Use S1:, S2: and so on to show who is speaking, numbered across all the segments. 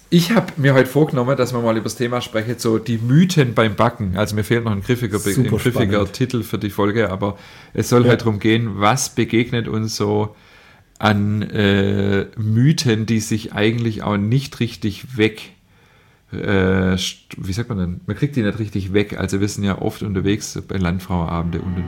S1: Ich habe mir heute vorgenommen, dass wir mal über das Thema sprechen, so die Mythen beim Backen. Also mir fehlt noch ein griffiger Titel für die Folge, aber es soll halt darum gehen, was begegnet uns so an Mythen, die sich eigentlich auch nicht richtig wie sagt man denn? Man kriegt die nicht richtig weg. Also wir sind ja oft unterwegs bei Landfrauenabende und.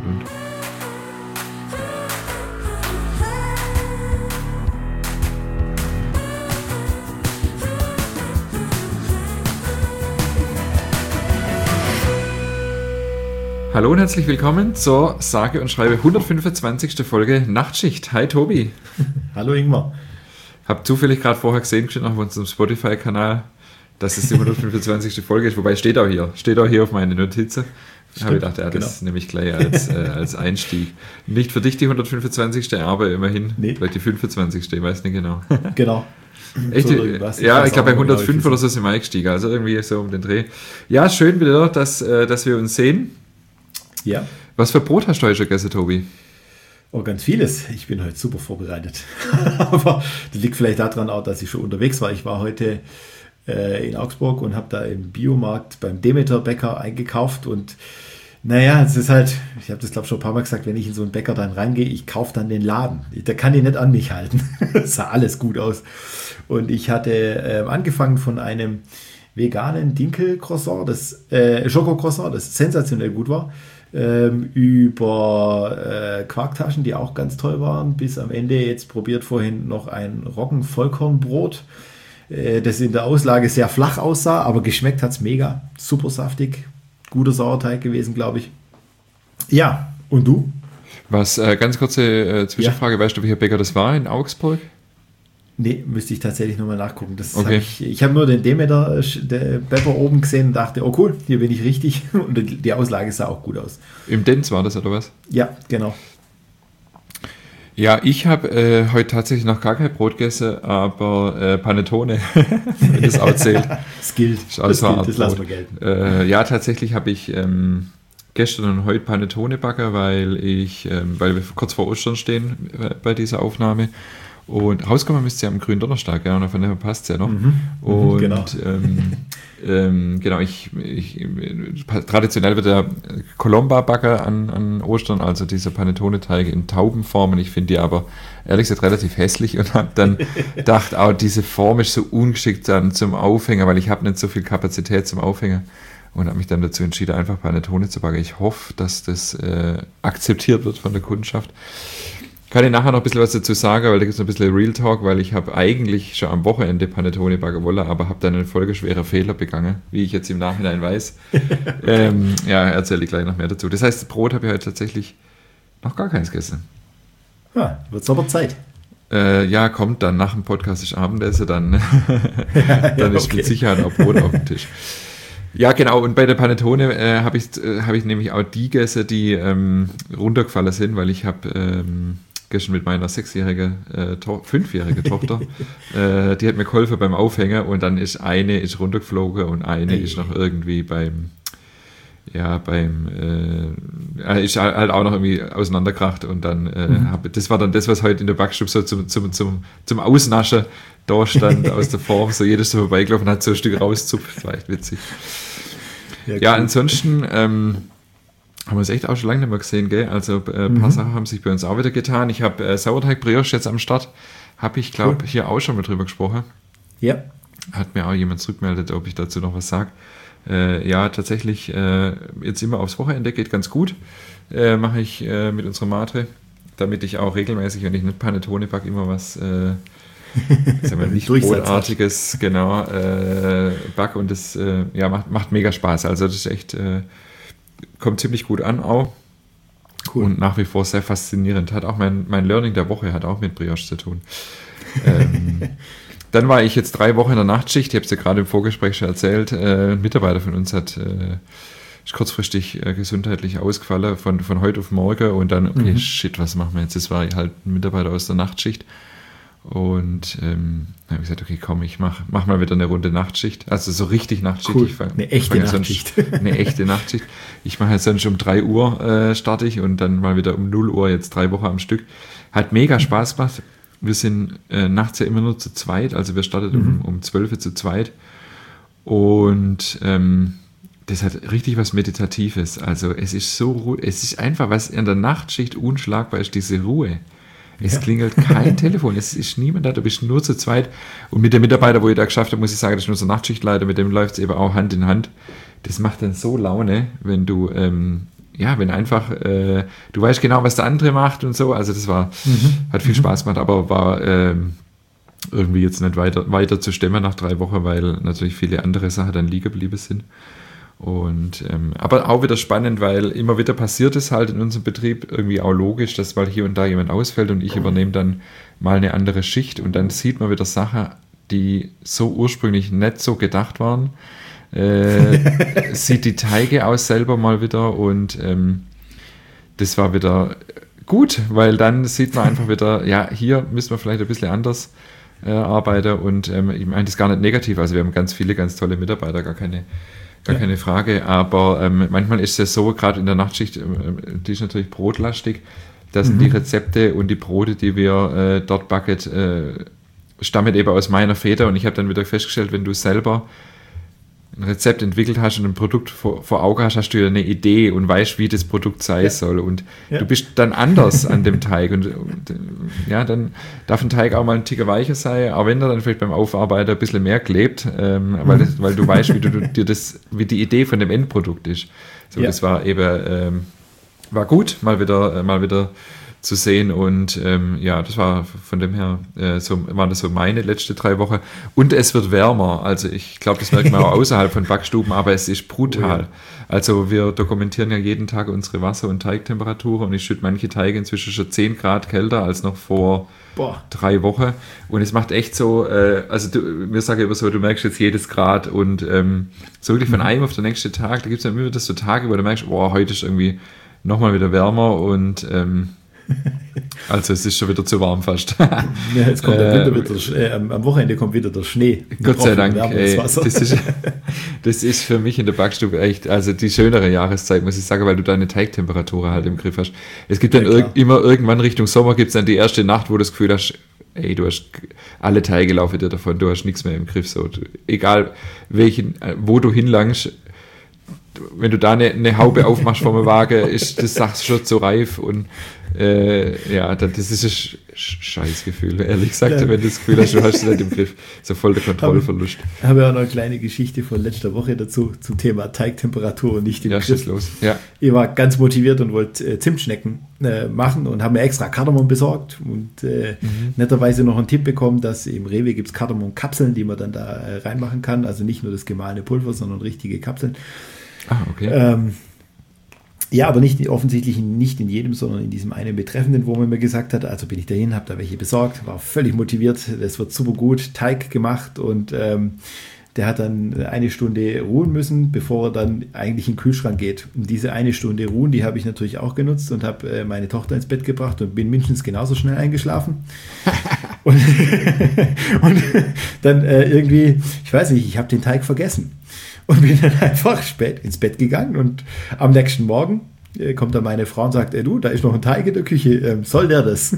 S1: Hallo und herzlich willkommen zur sage und schreibe 125. Folge Nachtschicht. Hi Tobi.
S2: Hallo Ingmar.
S1: Hab zufällig gerade vorher gesehen, steht auf unserem Spotify-Kanal, dass es die 125. Folge ist, wobei steht auch hier auf meine Notizen. Da habe ich gedacht, das nehme ich gleich als Einstieg. Nicht für dich die 125. aber immerhin vielleicht die 25. Ich weiß nicht genau.
S2: Genau.
S1: Echt? So ja, ich glaube bei 105 oder so sind wir eingestiegen, also irgendwie so um den Dreh. Ja, schön wieder, dass wir uns sehen.
S2: Ja.
S1: Was für Brot hast du heute schon gegessen, Tobi?
S2: Oh, ganz vieles. Ich bin heute super vorbereitet. Aber das liegt vielleicht daran auch, dass ich schon unterwegs war. Ich war heute in Augsburg und habe da im Biomarkt beim Demeter Bäcker eingekauft. Und naja, es ist halt, ich habe das glaube ich schon ein paar Mal gesagt, wenn ich in so einen Bäcker dann reingehe, ich kaufe dann den Laden. Der kann die nicht an mich halten. Das sah alles gut aus. Und ich hatte angefangen von einem veganen Dinkel-Croissant, Schoko-Croissant, das sensationell gut war, über Quarktaschen, die auch ganz toll waren, bis am Ende jetzt probiert vorhin noch ein Roggen-Vollkornbrot, das in der Auslage sehr flach aussah, aber geschmeckt hat es mega, super saftig, guter Sauerteig gewesen, glaube ich. Ja, und du?
S1: Ganz kurze Zwischenfrage, weißt du, welcher Bäcker das war in Augsburg?
S2: Nee, müsste ich tatsächlich nochmal nachgucken. Ich habe nur den Demeter Pepper oben gesehen und dachte, oh cool, hier bin ich richtig. Und die Auslage sah auch gut aus.
S1: Im Denz war das, oder was?
S2: Ja, genau.
S1: Ja, ich habe heute tatsächlich noch gar kein Brot gegessen, aber Panettone, wenn das auch zählt.
S2: Das gilt, das lassen wir gelten.
S1: Ja, tatsächlich habe ich gestern und heute Panettone backen, weil wir kurz vor Ostern stehen bei dieser Aufnahme. Und rauskommen müsst ihr am grünen Donnerstag, ja, und von daher passt es ja noch. Und
S2: genau.
S1: Traditionell wird der Colomba-Backer an Ostern, also dieser Panettone-Teig in Taubenform. Und ich finde die aber ehrlich gesagt relativ hässlich und habe dann gedacht, diese Form ist so ungeschickt dann zum Aufhängen, weil ich habe nicht so viel Kapazität zum Aufhängen. Und habe mich dann dazu entschieden, einfach Panettone zu backen. Ich hoffe, dass das akzeptiert wird von der Kundschaft. Kann ich nachher noch ein bisschen was dazu sagen, weil da gibt es noch ein bisschen Real Talk, weil ich habe eigentlich schon am Wochenende Panettone backen wollen, aber habe dann einen folgeschweren Fehler begangen, wie ich jetzt im Nachhinein weiß. Erzähle ich gleich noch mehr dazu. Das heißt, Brot habe ich heute tatsächlich noch gar keins gegessen.
S2: Ja, wird es aber Zeit.
S1: Kommt dann nach dem Podcast ist Abendessen, dann ist mit Sicherheit auch Brot auf dem Tisch. Ja, genau, und bei der Panettone habe ich nämlich auch die gegessen, die runtergefallen sind, weil ich habe gestern mit meiner 5-jährigen Tochter, die hat mir geholfen beim Aufhängen und dann ist eine runtergeflogen und eine ist noch irgendwie ist halt auch noch irgendwie auseinandergekracht und dann das war dann das, was heute in der Backstube so zum Ausnaschen da stand aus der Form, so jedes so vorbeigelaufen hat so ein Stück rauszupft, das war echt witzig. Ja, ansonsten haben wir es echt auch schon lange nicht mehr gesehen, gell? Also ein paar Sachen haben sich bei uns auch wieder getan. Ich habe Sauerteig-Brioche jetzt am Start, habe ich glaube hier auch schon mal drüber gesprochen.
S2: Ja.
S1: Hat mir auch jemand zurückgemeldet, ob ich dazu noch was sage. Tatsächlich jetzt immer aufs Wochenende, geht ganz gut, mache ich mit unserer Matre, damit ich auch regelmäßig, wenn ich eine Panettone backe, immer was nicht Brotartiges, genau, back und das macht mega Spaß. Also das ist echt, kommt ziemlich gut an auch. Cool. Und nach wie vor sehr faszinierend. Hat auch mein Learning der Woche hat auch mit Brioche zu tun. Dann war ich jetzt 3 Wochen in der Nachtschicht, ich habe es ja gerade im Vorgespräch schon erzählt, ein Mitarbeiter von uns ist kurzfristig gesundheitlich ausgefallen von heute auf morgen und dann, was machen wir jetzt? Das war halt ein Mitarbeiter aus der Nachtschicht. Und dann habe ich gesagt, okay, komm, ich mach mal wieder eine Runde Nachtschicht. Also so richtig Nachtschicht.
S2: Cool. Eine echte Nachtschicht.
S1: Eine echte Nachtschicht. Ich mache jetzt sonst um 3 Uhr starte ich und dann mal wieder um 0 Uhr jetzt 3 Wochen am Stück. Hat mega Spaß gemacht. wir sind nachts ja immer nur zu zweit, also wir starten um 12 Uhr zu zweit und das hat richtig was Meditatives. Also es ist einfach, was in der Nachtschicht unschlagbar ist, diese Ruhe. Es klingelt kein Telefon, es ist niemand da, du bist nur zu zweit. Und mit dem Mitarbeiter, wo ich da geschafft habe, muss ich sagen, das ist unser Nachtschichtleiter, mit dem läuft es eben auch Hand in Hand. Das macht dann so Laune, wenn du, wenn einfach, du weißt genau, was der andere macht und so. Also das hat viel Spaß gemacht, aber war irgendwie jetzt nicht weiter zu stemmen nach 3 Wochen, weil natürlich viele andere Sachen dann liegen geblieben sind. Und aber auch wieder spannend, weil immer wieder passiert es halt in unserem Betrieb irgendwie auch logisch, dass mal hier und da jemand ausfällt und ich übernehme dann mal eine andere Schicht und dann sieht man wieder Sachen, die so ursprünglich nicht so gedacht waren. Sieht die Teige aus selber mal wieder und das war wieder gut, weil dann sieht man einfach wieder, ja, hier müssen wir vielleicht ein bisschen anders arbeiten und ich meine das gar nicht negativ, also wir haben ganz viele ganz tolle Mitarbeiter, gar keine Frage, aber manchmal ist es so, gerade in der Nachtschicht, die ist natürlich brotlastig, dass die Rezepte und die Brote, die wir dort backen, stammen eben aus meiner Feder und ich habe dann wieder festgestellt, wenn du selber ein Rezept entwickelt hast und ein Produkt vor Augen hast, hast du ja eine Idee und weißt, wie das Produkt sein soll und du bist dann anders an dem Teig und dann darf ein Teig auch mal ein Ticker weicher sein, auch wenn er dann vielleicht beim Aufarbeiten ein bisschen mehr klebt, weil du weißt, wie die Idee von dem Endprodukt ist. So, das war eben war gut, mal wieder zu sehen und das war von dem her, waren das so meine letzte 3 Wochen und es wird wärmer, also ich glaube, das merkt man auch außerhalb von Backstuben, aber es ist brutal. Also wir dokumentieren ja jeden Tag unsere Wasser- und Teigtemperatur und ich schütte manche Teige inzwischen schon 10 Grad kälter als noch vor 3 Wochen und es macht echt so, wir sagen immer so, du merkst jetzt jedes Grad und so wirklich von einem auf den nächsten Tag, da gibt es ja immer wieder so Tage, wo du merkst, heute ist irgendwie nochmal wieder wärmer und also es ist schon wieder zu warm fast.
S2: Ja, jetzt kommt der Winter wieder, am Wochenende kommt wieder der Schnee.
S1: Gott sei Dank. Das ist für mich in der Backstube echt, also die schönere Jahreszeit, muss ich sagen, weil du deine Teigtemperatur halt im Griff hast. Es gibt dann immer irgendwann Richtung Sommer gibt es dann die erste Nacht, wo du das Gefühl hast, du hast alle Teige laufen dir davon, du hast nichts mehr im Griff. So, egal wo du hinlangst, wenn du da eine Haube aufmachst vom Wagen, ist das Sache schon so reif und das ist ein Scheißgefühl, ehrlich gesagt, wenn du das Gefühl hast, du hast es nicht im Griff, so voll der Kontrollverlust.
S2: Ich habe ja auch noch eine kleine Geschichte von letzter Woche dazu, zum Thema Teigtemperatur und nicht im Griff.
S1: Los. Ja.
S2: Ich war ganz motiviert und wollte Zimtschnecken machen und habe mir extra Kardamom besorgt und netterweise noch einen Tipp bekommen, dass im Rewe gibt es Kardamom-Kapseln, die man dann da reinmachen kann, also nicht nur das gemahlene Pulver, sondern richtige Kapseln.
S1: Okay.
S2: Aber offensichtlich nicht in jedem, sondern in diesem einen Betreffenden, wo man mir gesagt hat, also bin ich dahin, habe da welche besorgt, war völlig motiviert, das wird super gut, Teig gemacht und der hat dann 1 Stunde ruhen müssen, bevor er dann eigentlich in den Kühlschrank geht. Und diese 1 Stunde ruhen, die habe ich natürlich auch genutzt und habe meine Tochter ins Bett gebracht und bin mindestens genauso schnell eingeschlafen. und dann irgendwie, ich weiß nicht, ich habe den Teig vergessen. Und bin dann einfach spät ins Bett gegangen und am nächsten Morgen kommt dann meine Frau und sagt, du, da ist noch ein Teig in der Küche, soll der das?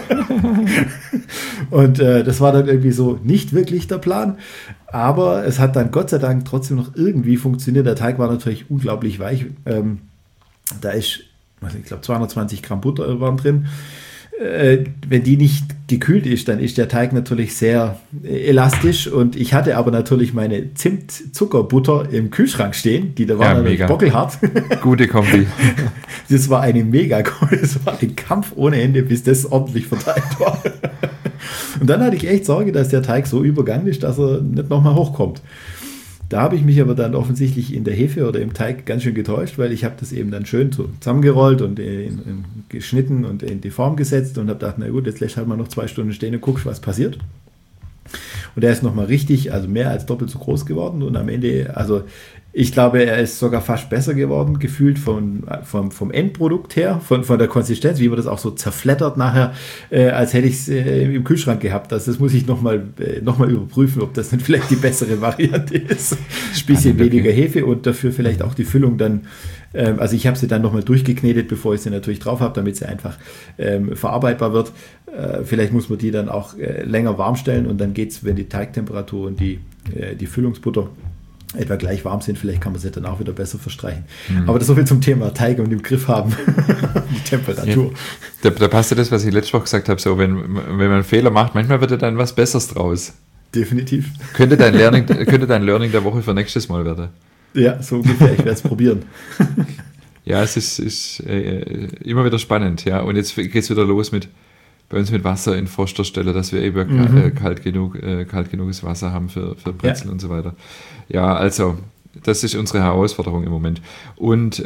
S2: Und das war dann irgendwie so nicht wirklich der Plan, aber es hat dann Gott sei Dank trotzdem noch irgendwie funktioniert. Der Teig war natürlich unglaublich weich. Da ist, ich glaube 220 Gramm Butter waren drin. Wenn die nicht gekühlt ist, dann ist der Teig natürlich sehr elastisch und ich hatte aber natürlich meine Zimt-Zuckerbutter im Kühlschrank stehen, die da war natürlich bockelhart.
S1: Gute Kombi.
S2: Das war das war ein Kampf ohne Ende, bis das ordentlich verteilt war. Und dann hatte ich echt Sorge, dass der Teig so übergangen ist, dass er nicht nochmal hochkommt. Da habe ich mich aber dann offensichtlich in der Hefe oder im Teig ganz schön getäuscht, weil ich habe das eben dann schön so zusammengerollt und geschnitten und in die Form gesetzt und habe gedacht, na gut, jetzt lässt halt mal noch 2 Stunden stehen und guckst, was passiert. Und der ist nochmal richtig, also mehr als doppelt so groß geworden und am Ende, also Ich glaube, er ist sogar fast besser geworden, gefühlt vom Endprodukt her, von der Konsistenz, wie man das auch so zerflettert nachher, als hätte ich es im Kühlschrank gehabt. Also das muss ich nochmal überprüfen, ob das nicht vielleicht die bessere Variante ist. Ein bisschen weniger Hefe und dafür vielleicht auch die Füllung dann, also ich habe sie dann nochmal durchgeknetet, bevor ich sie natürlich drauf habe, damit sie einfach verarbeitbar wird. Vielleicht muss man die dann auch länger warm stellen und dann geht es, wenn die Teigtemperatur und die Füllungsbutter etwa gleich warm sind, vielleicht kann man sie dann auch wieder besser verstreichen. Aber das so viel zum Thema Teig und im Griff haben, die Temperatur.
S1: Ja, da passt ja das, was ich letzte Woche gesagt habe, so wenn man einen Fehler macht, manchmal wird dann was Besseres draus.
S2: Definitiv.
S1: Könnte dein Learning der Woche für nächstes Mal werden.
S2: Ja, so ungefähr, ich werde es probieren.
S1: Ja, es ist immer wieder spannend, ja. Und jetzt geht es wieder los bei uns mit Wasser in vorster Stelle, dass wir eben kalt genuges Wasser haben für Brezeln und so weiter. Ja, also das ist unsere Herausforderung im Moment. Und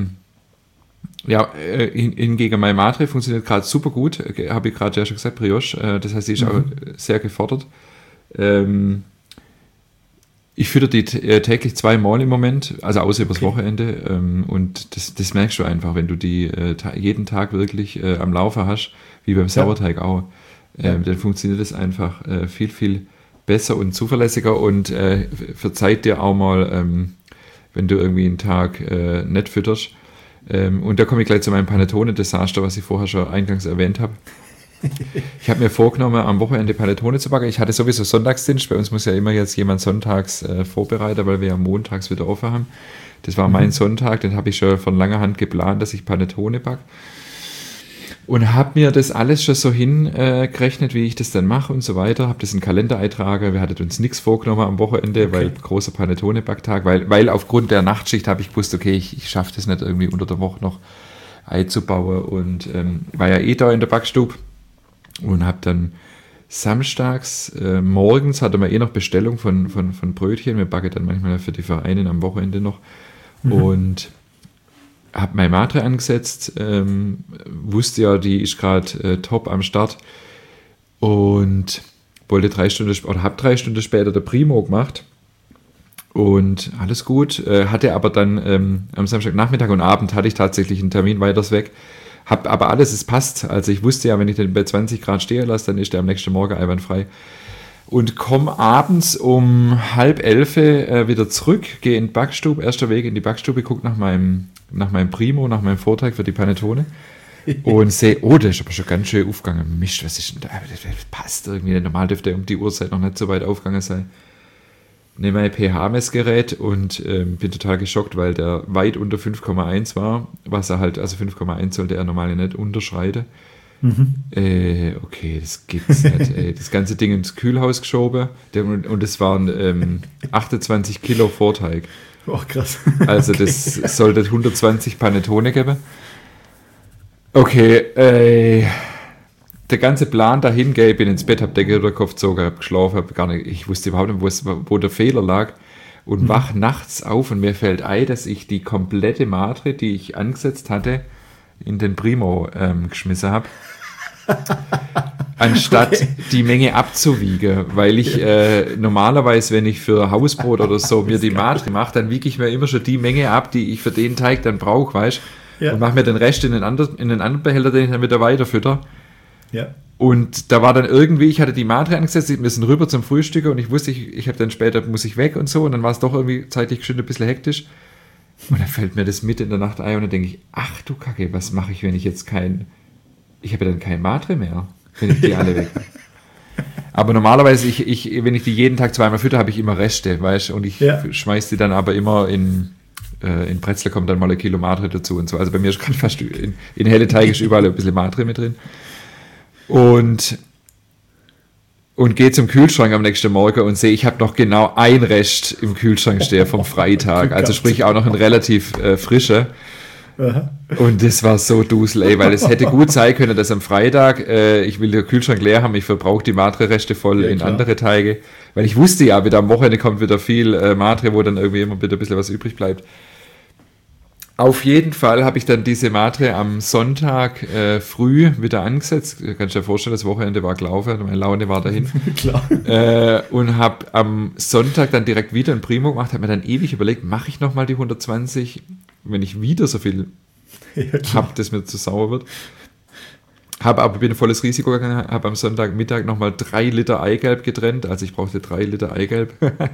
S1: hingegen meine Matre funktioniert gerade super gut, habe ich gerade ja schon gesagt, Brioche, das heißt, die ist auch sehr gefordert. Ich fütter die täglich 2-mal im Moment, also außer übers Wochenende. Und das merkst du einfach, wenn du die jeden Tag wirklich am Laufen hast, wie beim Sauerteig auch. Dann funktioniert das einfach viel, viel besser und zuverlässiger und verzeiht dir auch mal, wenn du irgendwie einen Tag nicht fütterst. Und da komme ich gleich zu meinem Panettone-Desaster, was ich vorher schon eingangs erwähnt habe. Ich habe mir vorgenommen, am Wochenende Panettone zu backen. Ich hatte sowieso Sonntagsdienst. Bei uns muss ja immer jetzt jemand sonntags vorbereiten, weil wir ja montags wieder offen haben. Das war mein Sonntag, den habe ich schon von langer Hand geplant, dass ich Panettone backe. Und habe mir das alles schon so hingerechnet, wie ich das dann mache und so weiter. Habe das in den Kalender eingetragen. Wir hatten uns nichts vorgenommen am Wochenende, weil großer Panettone-Backtag. Weil aufgrund der Nachtschicht habe ich gewusst, okay, ich schaffe das nicht irgendwie unter der Woche noch Ei zu bauen. Und war ja da in der Backstube. Und habe dann samstags, morgens hatte man noch Bestellung von Brötchen. Wir backen dann manchmal für die Vereine am Wochenende noch. Und habe meine Matre angesetzt, wusste ja, die ist gerade top am Start und wollte 3 Stunden oder habe 3 Stunden später der Primo gemacht und alles gut. Hatte aber dann am Samstagnachmittag und Abend hatte ich tatsächlich einen Termin weiters weg. Hab aber alles, es passt. Also ich wusste ja, wenn ich den bei 20 Grad stehen lasse, dann ist der am nächsten Morgen einwandfrei. Und komme abends um 10:30 wieder zurück, gehe in die Backstube, erster Weg in die Backstube, gucke nach meinem Primo, nach meinem Vorteig für die Panettone und sehe, oh, der ist aber schon ganz schön aufgegangen. Mist, was ist denn da? Das passt irgendwie. Normal dürfte er um die Uhrzeit noch nicht so weit aufgegangen sein. Nehme mein pH-Messgerät und bin total geschockt, weil der weit unter 5,1 war, was er halt, also 5,1 sollte er normal nicht unterschreiten. Okay, das gibt's nicht. Das ganze Ding ins Kühlhaus geschoben und es waren 28 Kilo Vorteig.
S2: Oh, krass.
S1: Also
S2: okay.
S1: Das sollte 120 Panettone geben. Okay, der ganze Plan dahin, ich bin ins Bett, habe Decke über den Kopf gezogen, habe geschlafen, ich wusste überhaupt nicht, wo der Fehler lag und wach nachts auf und mir fällt ein, dass ich die komplette Matre, die ich angesetzt hatte, in den Primo geschmissen habe, anstatt die Menge abzuwiegen, weil ich normalerweise, wenn ich für Hausbrot oder so mir die Matre mache, dann wiege ich mir immer schon die Menge ab, die ich für den Teig dann brauche, weißt du, und mache mir den Rest in den anderen Behälter, den ich dann wieder weiterfütter.
S2: Ja.
S1: Und da war dann irgendwie, ich hatte die Matre angesetzt, wir sind rüber zum Frühstück und ich wusste, ich habe dann später, muss ich weg und so, und dann war es doch irgendwie zeitlich schon ein bisschen hektisch. Und dann fällt mir das mit in der Nacht ein und dann denke ich, ach du Kacke, was mache ich, wenn ich jetzt ich habe ja dann kein Matre mehr, wenn ich die alle weg habe. Aber normalerweise, wenn ich die jeden Tag 2-mal fütter, habe ich immer Reste, weißt du, und ich schmeiße die dann aber immer in Brezel, kommt dann mal 1 Kilo Matre dazu und so. Also bei mir ist gerade fast in helle Teig ist überall ein bisschen Matre mit drin. Und gehe zum Kühlschrank am nächsten Morgen und sehe, ich habe noch genau ein Rest im Kühlschrank stehen vom Freitag. Also sprich auch noch ein relativ frischer.
S2: Aha.
S1: Und das war so dusel, weil es hätte gut sein können, dass am Freitag, ich will den Kühlschrank leer haben, ich verbrauche die Matre-Reste voll in andere Teige. Weil ich wusste ja, wieder am Wochenende kommt wieder viel Matre, wo dann irgendwie immer wieder ein bisschen was übrig bleibt. Auf jeden Fall habe ich dann diese Matre am Sonntag früh wieder angesetzt. Du kannst dir vorstellen, das Wochenende war gelaufen, meine Laune war dahin.
S2: Klar.
S1: Und habe am Sonntag dann direkt wieder ein Primo gemacht, habe mir dann ewig überlegt, mache ich nochmal die 120, wenn ich wieder so viel habe, dass mir zu sauer wird. Bin ein volles Risiko gegangen, habe am Sonntagmittag nochmal 3 Liter Eigelb getrennt, also ich brauchte 3 Liter Eigelb.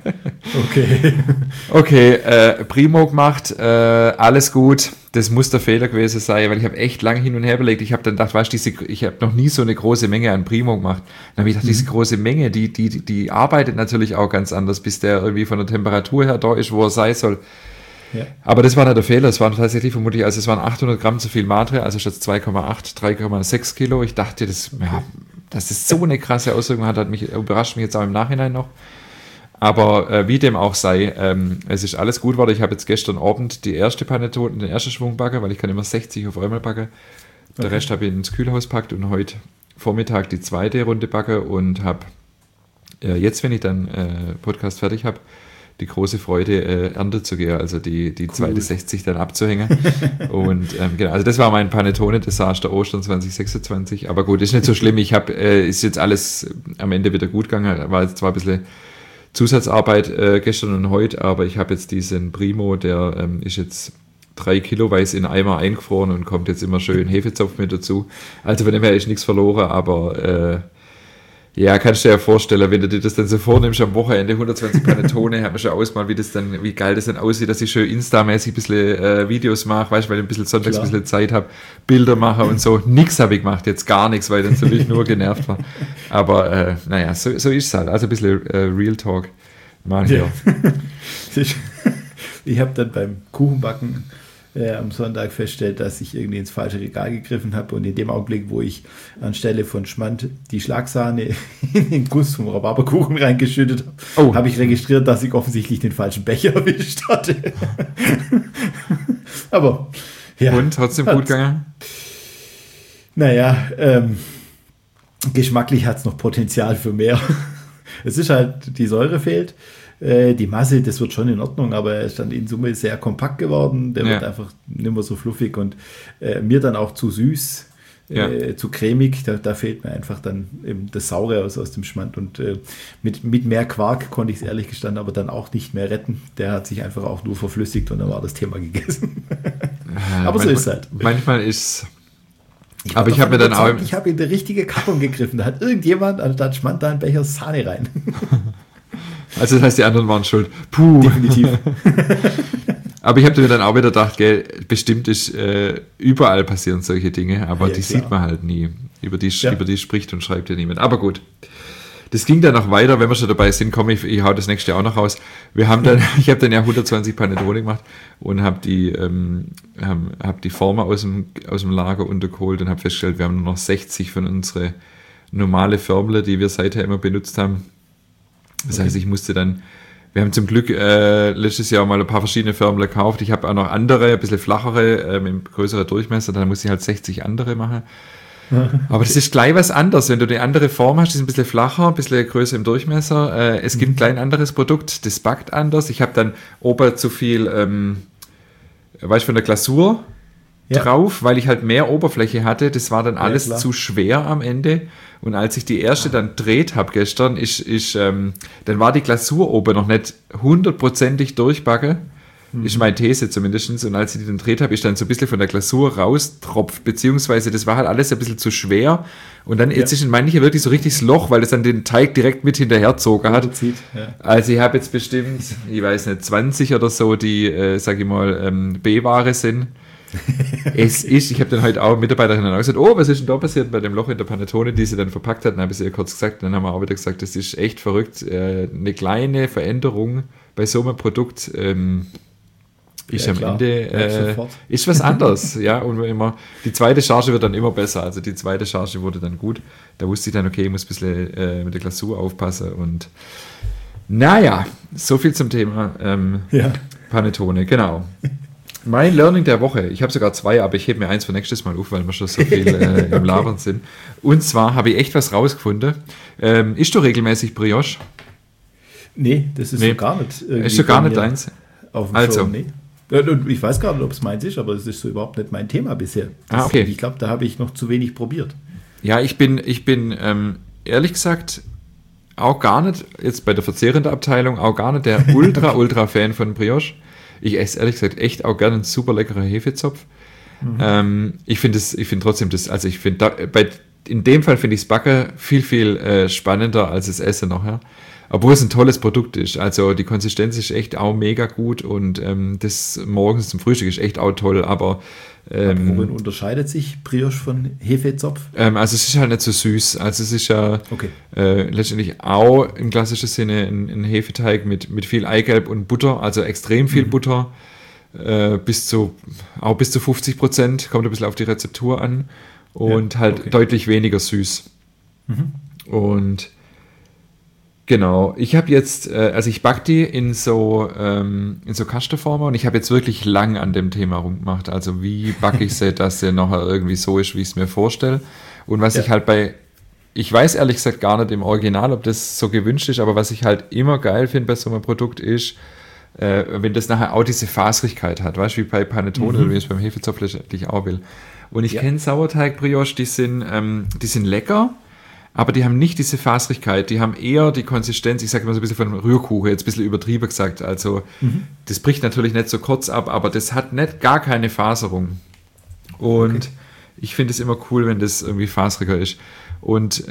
S1: Okay, Primo gemacht, alles gut, das muss der Fehler gewesen sein, weil ich habe echt lange hin und her überlegt, ich habe dann gedacht, weißt, ich habe noch nie so eine große Menge an Primo gemacht. Dann habe ich gedacht, diese große Menge, die arbeitet natürlich auch ganz anders, bis der irgendwie von der Temperatur her da ist, wo er sein soll. Ja. Aber das war nicht der Fehler, es waren tatsächlich vermutlich, also es waren 800 Gramm zu viel Matre, also statt 2,8, 3,6 Kilo. Ich dachte, dass das so eine krasse Auswirkung hat, überrascht mich jetzt auch im Nachhinein noch. Aber wie dem auch sei, es ist alles gut geworden. Ich habe jetzt gestern Abend den ersten Schwung backen, weil ich kann immer 60 auf einmal backen. Der Rest habe ich ins Kühlhaus gepackt und heute Vormittag die zweite Runde backen und habe jetzt, wenn ich dann Podcast fertig habe, die große Freude, Ernte zu gehen, also die zweite 60 dann abzuhängen. Und genau, also das war mein Panettone-Desaster Ostern 2026. Aber gut, ist nicht so schlimm. Ist jetzt alles am Ende wieder gut gegangen. War jetzt zwar ein bisschen Zusatzarbeit gestern und heute, aber ich habe jetzt diesen Primo, der ist jetzt 3 Kilo weiß in Eimer eingefroren und kommt jetzt immer schön Hefezopf mit dazu. Also von dem her ist nichts verloren, aber ja, kannst du dir ja vorstellen, wenn du dir das dann so vornimmst am Wochenende, 120 Panettone, hat man schon ausgemalt, wie geil das dann aussieht, dass ich schön Insta-mäßig ein bisschen Videos mache, weißt du, weil ich ein bisschen sonntags ein bisschen Zeit habe, Bilder mache und so. Nix habe ich gemacht, jetzt gar nichts, weil dann so wirklich nur genervt war. Aber naja, so ist es halt. Also ein bisschen Real Talk.
S2: Ja. Ich habe dann beim Kuchenbacken am Sonntag festgestellt, dass ich irgendwie ins falsche Regal gegriffen habe und in dem Augenblick, wo ich anstelle von Schmand die Schlagsahne in den Guss vom Rhabarberkuchen reingeschüttet habe, habe ich registriert, dass ich offensichtlich den falschen Becher erwischt hatte. Aber ja.
S1: Und trotzdem gut gegangen?
S2: Naja, geschmacklich hat es noch Potenzial für mehr. Es ist halt, die Säure fehlt. Die Masse, das wird schon in Ordnung, aber er ist dann in Summe sehr kompakt geworden. Der wird einfach nicht mehr so fluffig und mir dann auch zu süß, zu cremig. Da fehlt mir einfach dann eben das Saure aus dem Schmand. Und mit mehr Quark konnte ich es ehrlich gestanden aber dann auch nicht mehr retten. Der hat sich einfach auch nur verflüssigt und dann war das Thema gegessen. Aber so ist es halt.
S1: Manchmal ist
S2: aber ich habe mir dann auch... Ich habe in die richtige Karton gegriffen. Da hat irgendjemand anstatt Schmand da einen Becher Sahne rein.
S1: Also das heißt, die anderen waren schuld. Puh.
S2: Definitiv.
S1: Aber ich habe mir dann auch wieder gedacht, gell, bestimmt ist überall passieren solche Dinge, aber die sieht man halt nie. Über die spricht und schreibt ja niemand. Aber gut. Das ging dann noch weiter, wenn wir schon dabei sind, ich hau das nächste auch noch raus. Ich habe dann ja 120 Panettone gemacht und habe die Former aus dem Lager untergeholt und habe festgestellt, wir haben nur noch 60 von unsere normale Formel, die wir seither immer benutzt haben. Das heißt, wir haben zum Glück letztes Jahr mal ein paar verschiedene Förmler gekauft. Ich habe auch noch andere, ein bisschen flachere, mit größerer Durchmesser, dann muss ich halt 60 andere machen. Aber das ist gleich was anderes. Wenn du eine andere Form hast, die ist ein bisschen flacher, ein bisschen größer im Durchmesser. Es gibt gleich ein anderes Produkt, das backt anders. Ich habe dann oben zu viel, von der Glasur drauf, weil ich halt mehr Oberfläche hatte. Das war dann alles zu schwer am Ende. Und als ich die erste dann dreht habe gestern, dann war die Glasur oben noch nicht 100%ig durchbacken. Ist meine These zumindest. Und als ich die dann dreht habe, ist dann so ein bisschen von der Glasur raustropft, beziehungsweise das war halt alles ein bisschen zu schwer. Und dann jetzt ist in manchen wirklich so richtig das Loch, weil es dann den Teig direkt mit hinterherzogen hat. Also ich habe jetzt bestimmt, ich weiß nicht, 20 oder so, die, sag ich mal, B-Ware sind. Ich habe dann heute auch Mitarbeiterinnen auch gesagt, was ist denn da passiert bei dem Loch in der Panettone, die sie dann verpackt hat, dann habe ich sie ihr kurz gesagt, dann haben wir auch wieder gesagt, das ist echt verrückt, eine kleine Veränderung bei so einem Produkt ist am Ende ist was anderes, ja, und immer, die zweite Charge wird dann immer besser, also die zweite Charge wurde dann gut, da wusste ich dann, okay, ich muss ein bisschen mit der Glasur aufpassen und naja, so viel zum Thema Panettone, genau. Mein Learning der Woche, ich habe sogar 2, aber ich hebe mir eins für nächstes Mal auf, weil wir schon so viel im Labern sind. Und zwar habe ich echt was rausgefunden. Isst du regelmäßig Brioche?
S2: Nee, das ist so gar nicht.
S1: Ist so gar nicht deins?
S2: Auf dem Schirm, nee. Und ich weiß gar nicht, ob es meins ist, aber es ist so überhaupt nicht mein Thema bisher.
S1: Okay.
S2: Ich glaube, da habe ich noch zu wenig probiert.
S1: Ja, ich bin ehrlich gesagt auch gar nicht, jetzt bei der verzehrenden Abteilung, auch gar nicht der Ultra-Fan von Brioche. Ich esse ehrlich gesagt echt auch gerne einen super leckeren Hefezopf. Ich finde trotzdem also ich finde, in dem Fall finde ich das Backen viel spannender als das Essen nachher. Obwohl es ein tolles Produkt ist. Also die Konsistenz ist echt auch mega gut und das morgens zum Frühstück ist echt auch toll, aber
S2: worin unterscheidet sich Brioche von Hefezopf?
S1: Also es ist halt nicht so süß. Also es ist ja letztendlich auch im klassischen Sinne ein Hefeteig mit viel Eigelb und Butter, also extrem viel Butter, bis zu 50%, kommt ein bisschen auf die Rezeptur an und deutlich weniger süß. Und genau, ich habe jetzt, also ich backe die in so Kastenformen und ich habe jetzt wirklich lang an dem Thema rumgemacht. Also wie backe ich sie, dass sie nachher irgendwie so ist, wie ich es mir vorstelle. Und was ich halt ich weiß ehrlich gesagt gar nicht im Original, ob das so gewünscht ist, aber was ich halt immer geil finde bei so einem Produkt ist, wenn das nachher auch diese Faserigkeit hat, weißt du, wie bei Panettone oder wie es beim Hefezopf letztendlich auch will. Und ich kenne Sauerteig-Brioche, die sind lecker, aber die haben nicht diese Faserigkeit, die haben eher die Konsistenz, ich sage immer so ein bisschen von Rührkuchen, jetzt ein bisschen übertrieben gesagt, also das bricht natürlich nicht so kurz ab, aber das hat gar keine Faserung. Und ich finde es immer cool, wenn das irgendwie faseriger ist. Und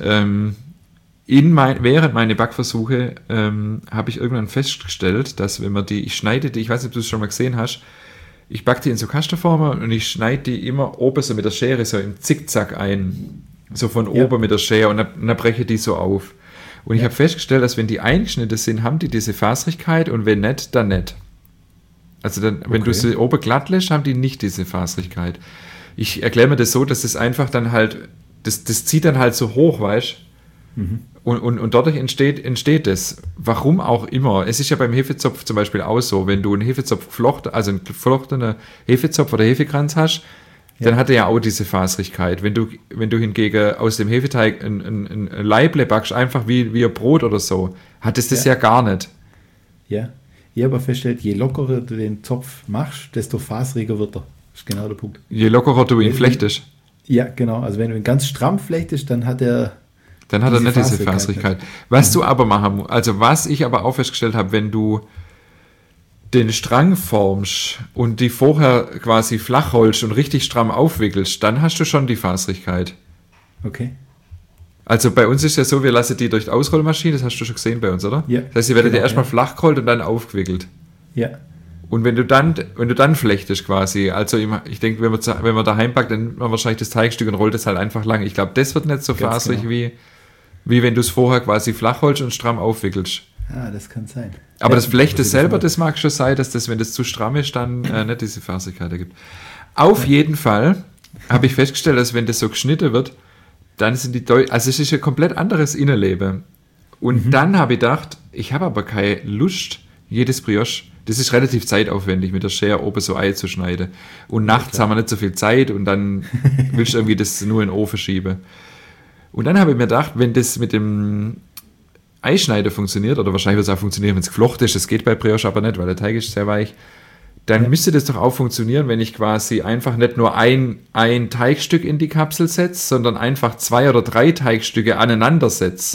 S1: während meiner Backversuche habe ich irgendwann festgestellt, dass wenn man ich schneide die, ich weiß nicht, ob du es schon mal gesehen hast, ich backe die in so Kastenformen und ich schneide die immer oben so mit der Schere so im Zickzack ein. So von oben mit der Schere und dann breche die so auf. Und ich habe festgestellt, dass wenn die eingeschnitten sind, haben die diese Faserigkeit und wenn nicht, dann nicht. Also wenn du sie oben glatt lässt, haben die nicht diese Faserigkeit. Ich erkläre mir das so, dass es einfach dann halt, das zieht dann halt so hoch, weißt du? Und dadurch entsteht das. Warum auch immer. Es ist ja beim Hefezopf zum Beispiel auch so, wenn du einen Hefezopf einen geflochtenen Hefezopf oder Hefekranz hast, dann hat er ja auch diese Faserigkeit. Wenn du hingegen aus dem Hefeteig ein Laible backst, einfach wie ein Brot oder so, hat es das ja gar nicht.
S2: Ja, ich habe festgestellt, je lockerer du den Zopf machst, desto faseriger wird er. Das ist genau der Punkt.
S1: Je lockerer du ihn flechtest.
S2: Ja, genau. Also wenn du ihn ganz stramm flechtest, dann hat er
S1: nicht diese Faserigkeit. Was du aber machen musst, also was ich aber auch festgestellt habe, wenn du den Strang formst und die vorher quasi flach holst und richtig stramm aufwickelst, dann hast du schon die Faserigkeit.
S2: Okay.
S1: Also bei uns ist ja so, wir lassen die durch die Ausrollmaschine, das hast du schon gesehen bei uns, oder?
S2: Ja.
S1: Das heißt, sie werden erstmal flach gerollt und dann aufgewickelt.
S2: Ja.
S1: Und wenn du dann flechtest quasi, also ich denke, wenn man daheim backt, dann nimmt man wahrscheinlich das Teigstück und rollt es halt einfach lang. Ich glaube, das wird nicht so faserig wie wenn du es vorher quasi flach holst und stramm aufwickelst.
S2: Ah, das kann sein.
S1: Aber das Flechten selber, das mag schon sein, dass das, wenn das zu stramm ist, dann nicht diese Faserigkeit ergibt. Auf jeden Fall habe ich festgestellt, dass wenn das so geschnitten wird, dann sind also es ist ein komplett anderes Innenleben. Und dann habe ich gedacht, ich habe aber keine Lust, jedes Brioche, das ist relativ zeitaufwendig, mit der Schere oben so Ei zu schneiden. Und nachts haben wir nicht so viel Zeit und dann willst du irgendwie das nur in den Ofen schieben. Und dann habe ich mir gedacht, wenn das mit dem Eischneider funktioniert, oder wahrscheinlich wird es auch funktionieren, wenn es geflochten ist, das geht bei Brioche aber nicht, weil der Teig ist sehr weich, dann müsste das doch auch funktionieren, wenn ich quasi einfach nicht nur ein Teigstück in die Kapsel setze, sondern einfach 2 oder 3 Teigstücke aneinander setze.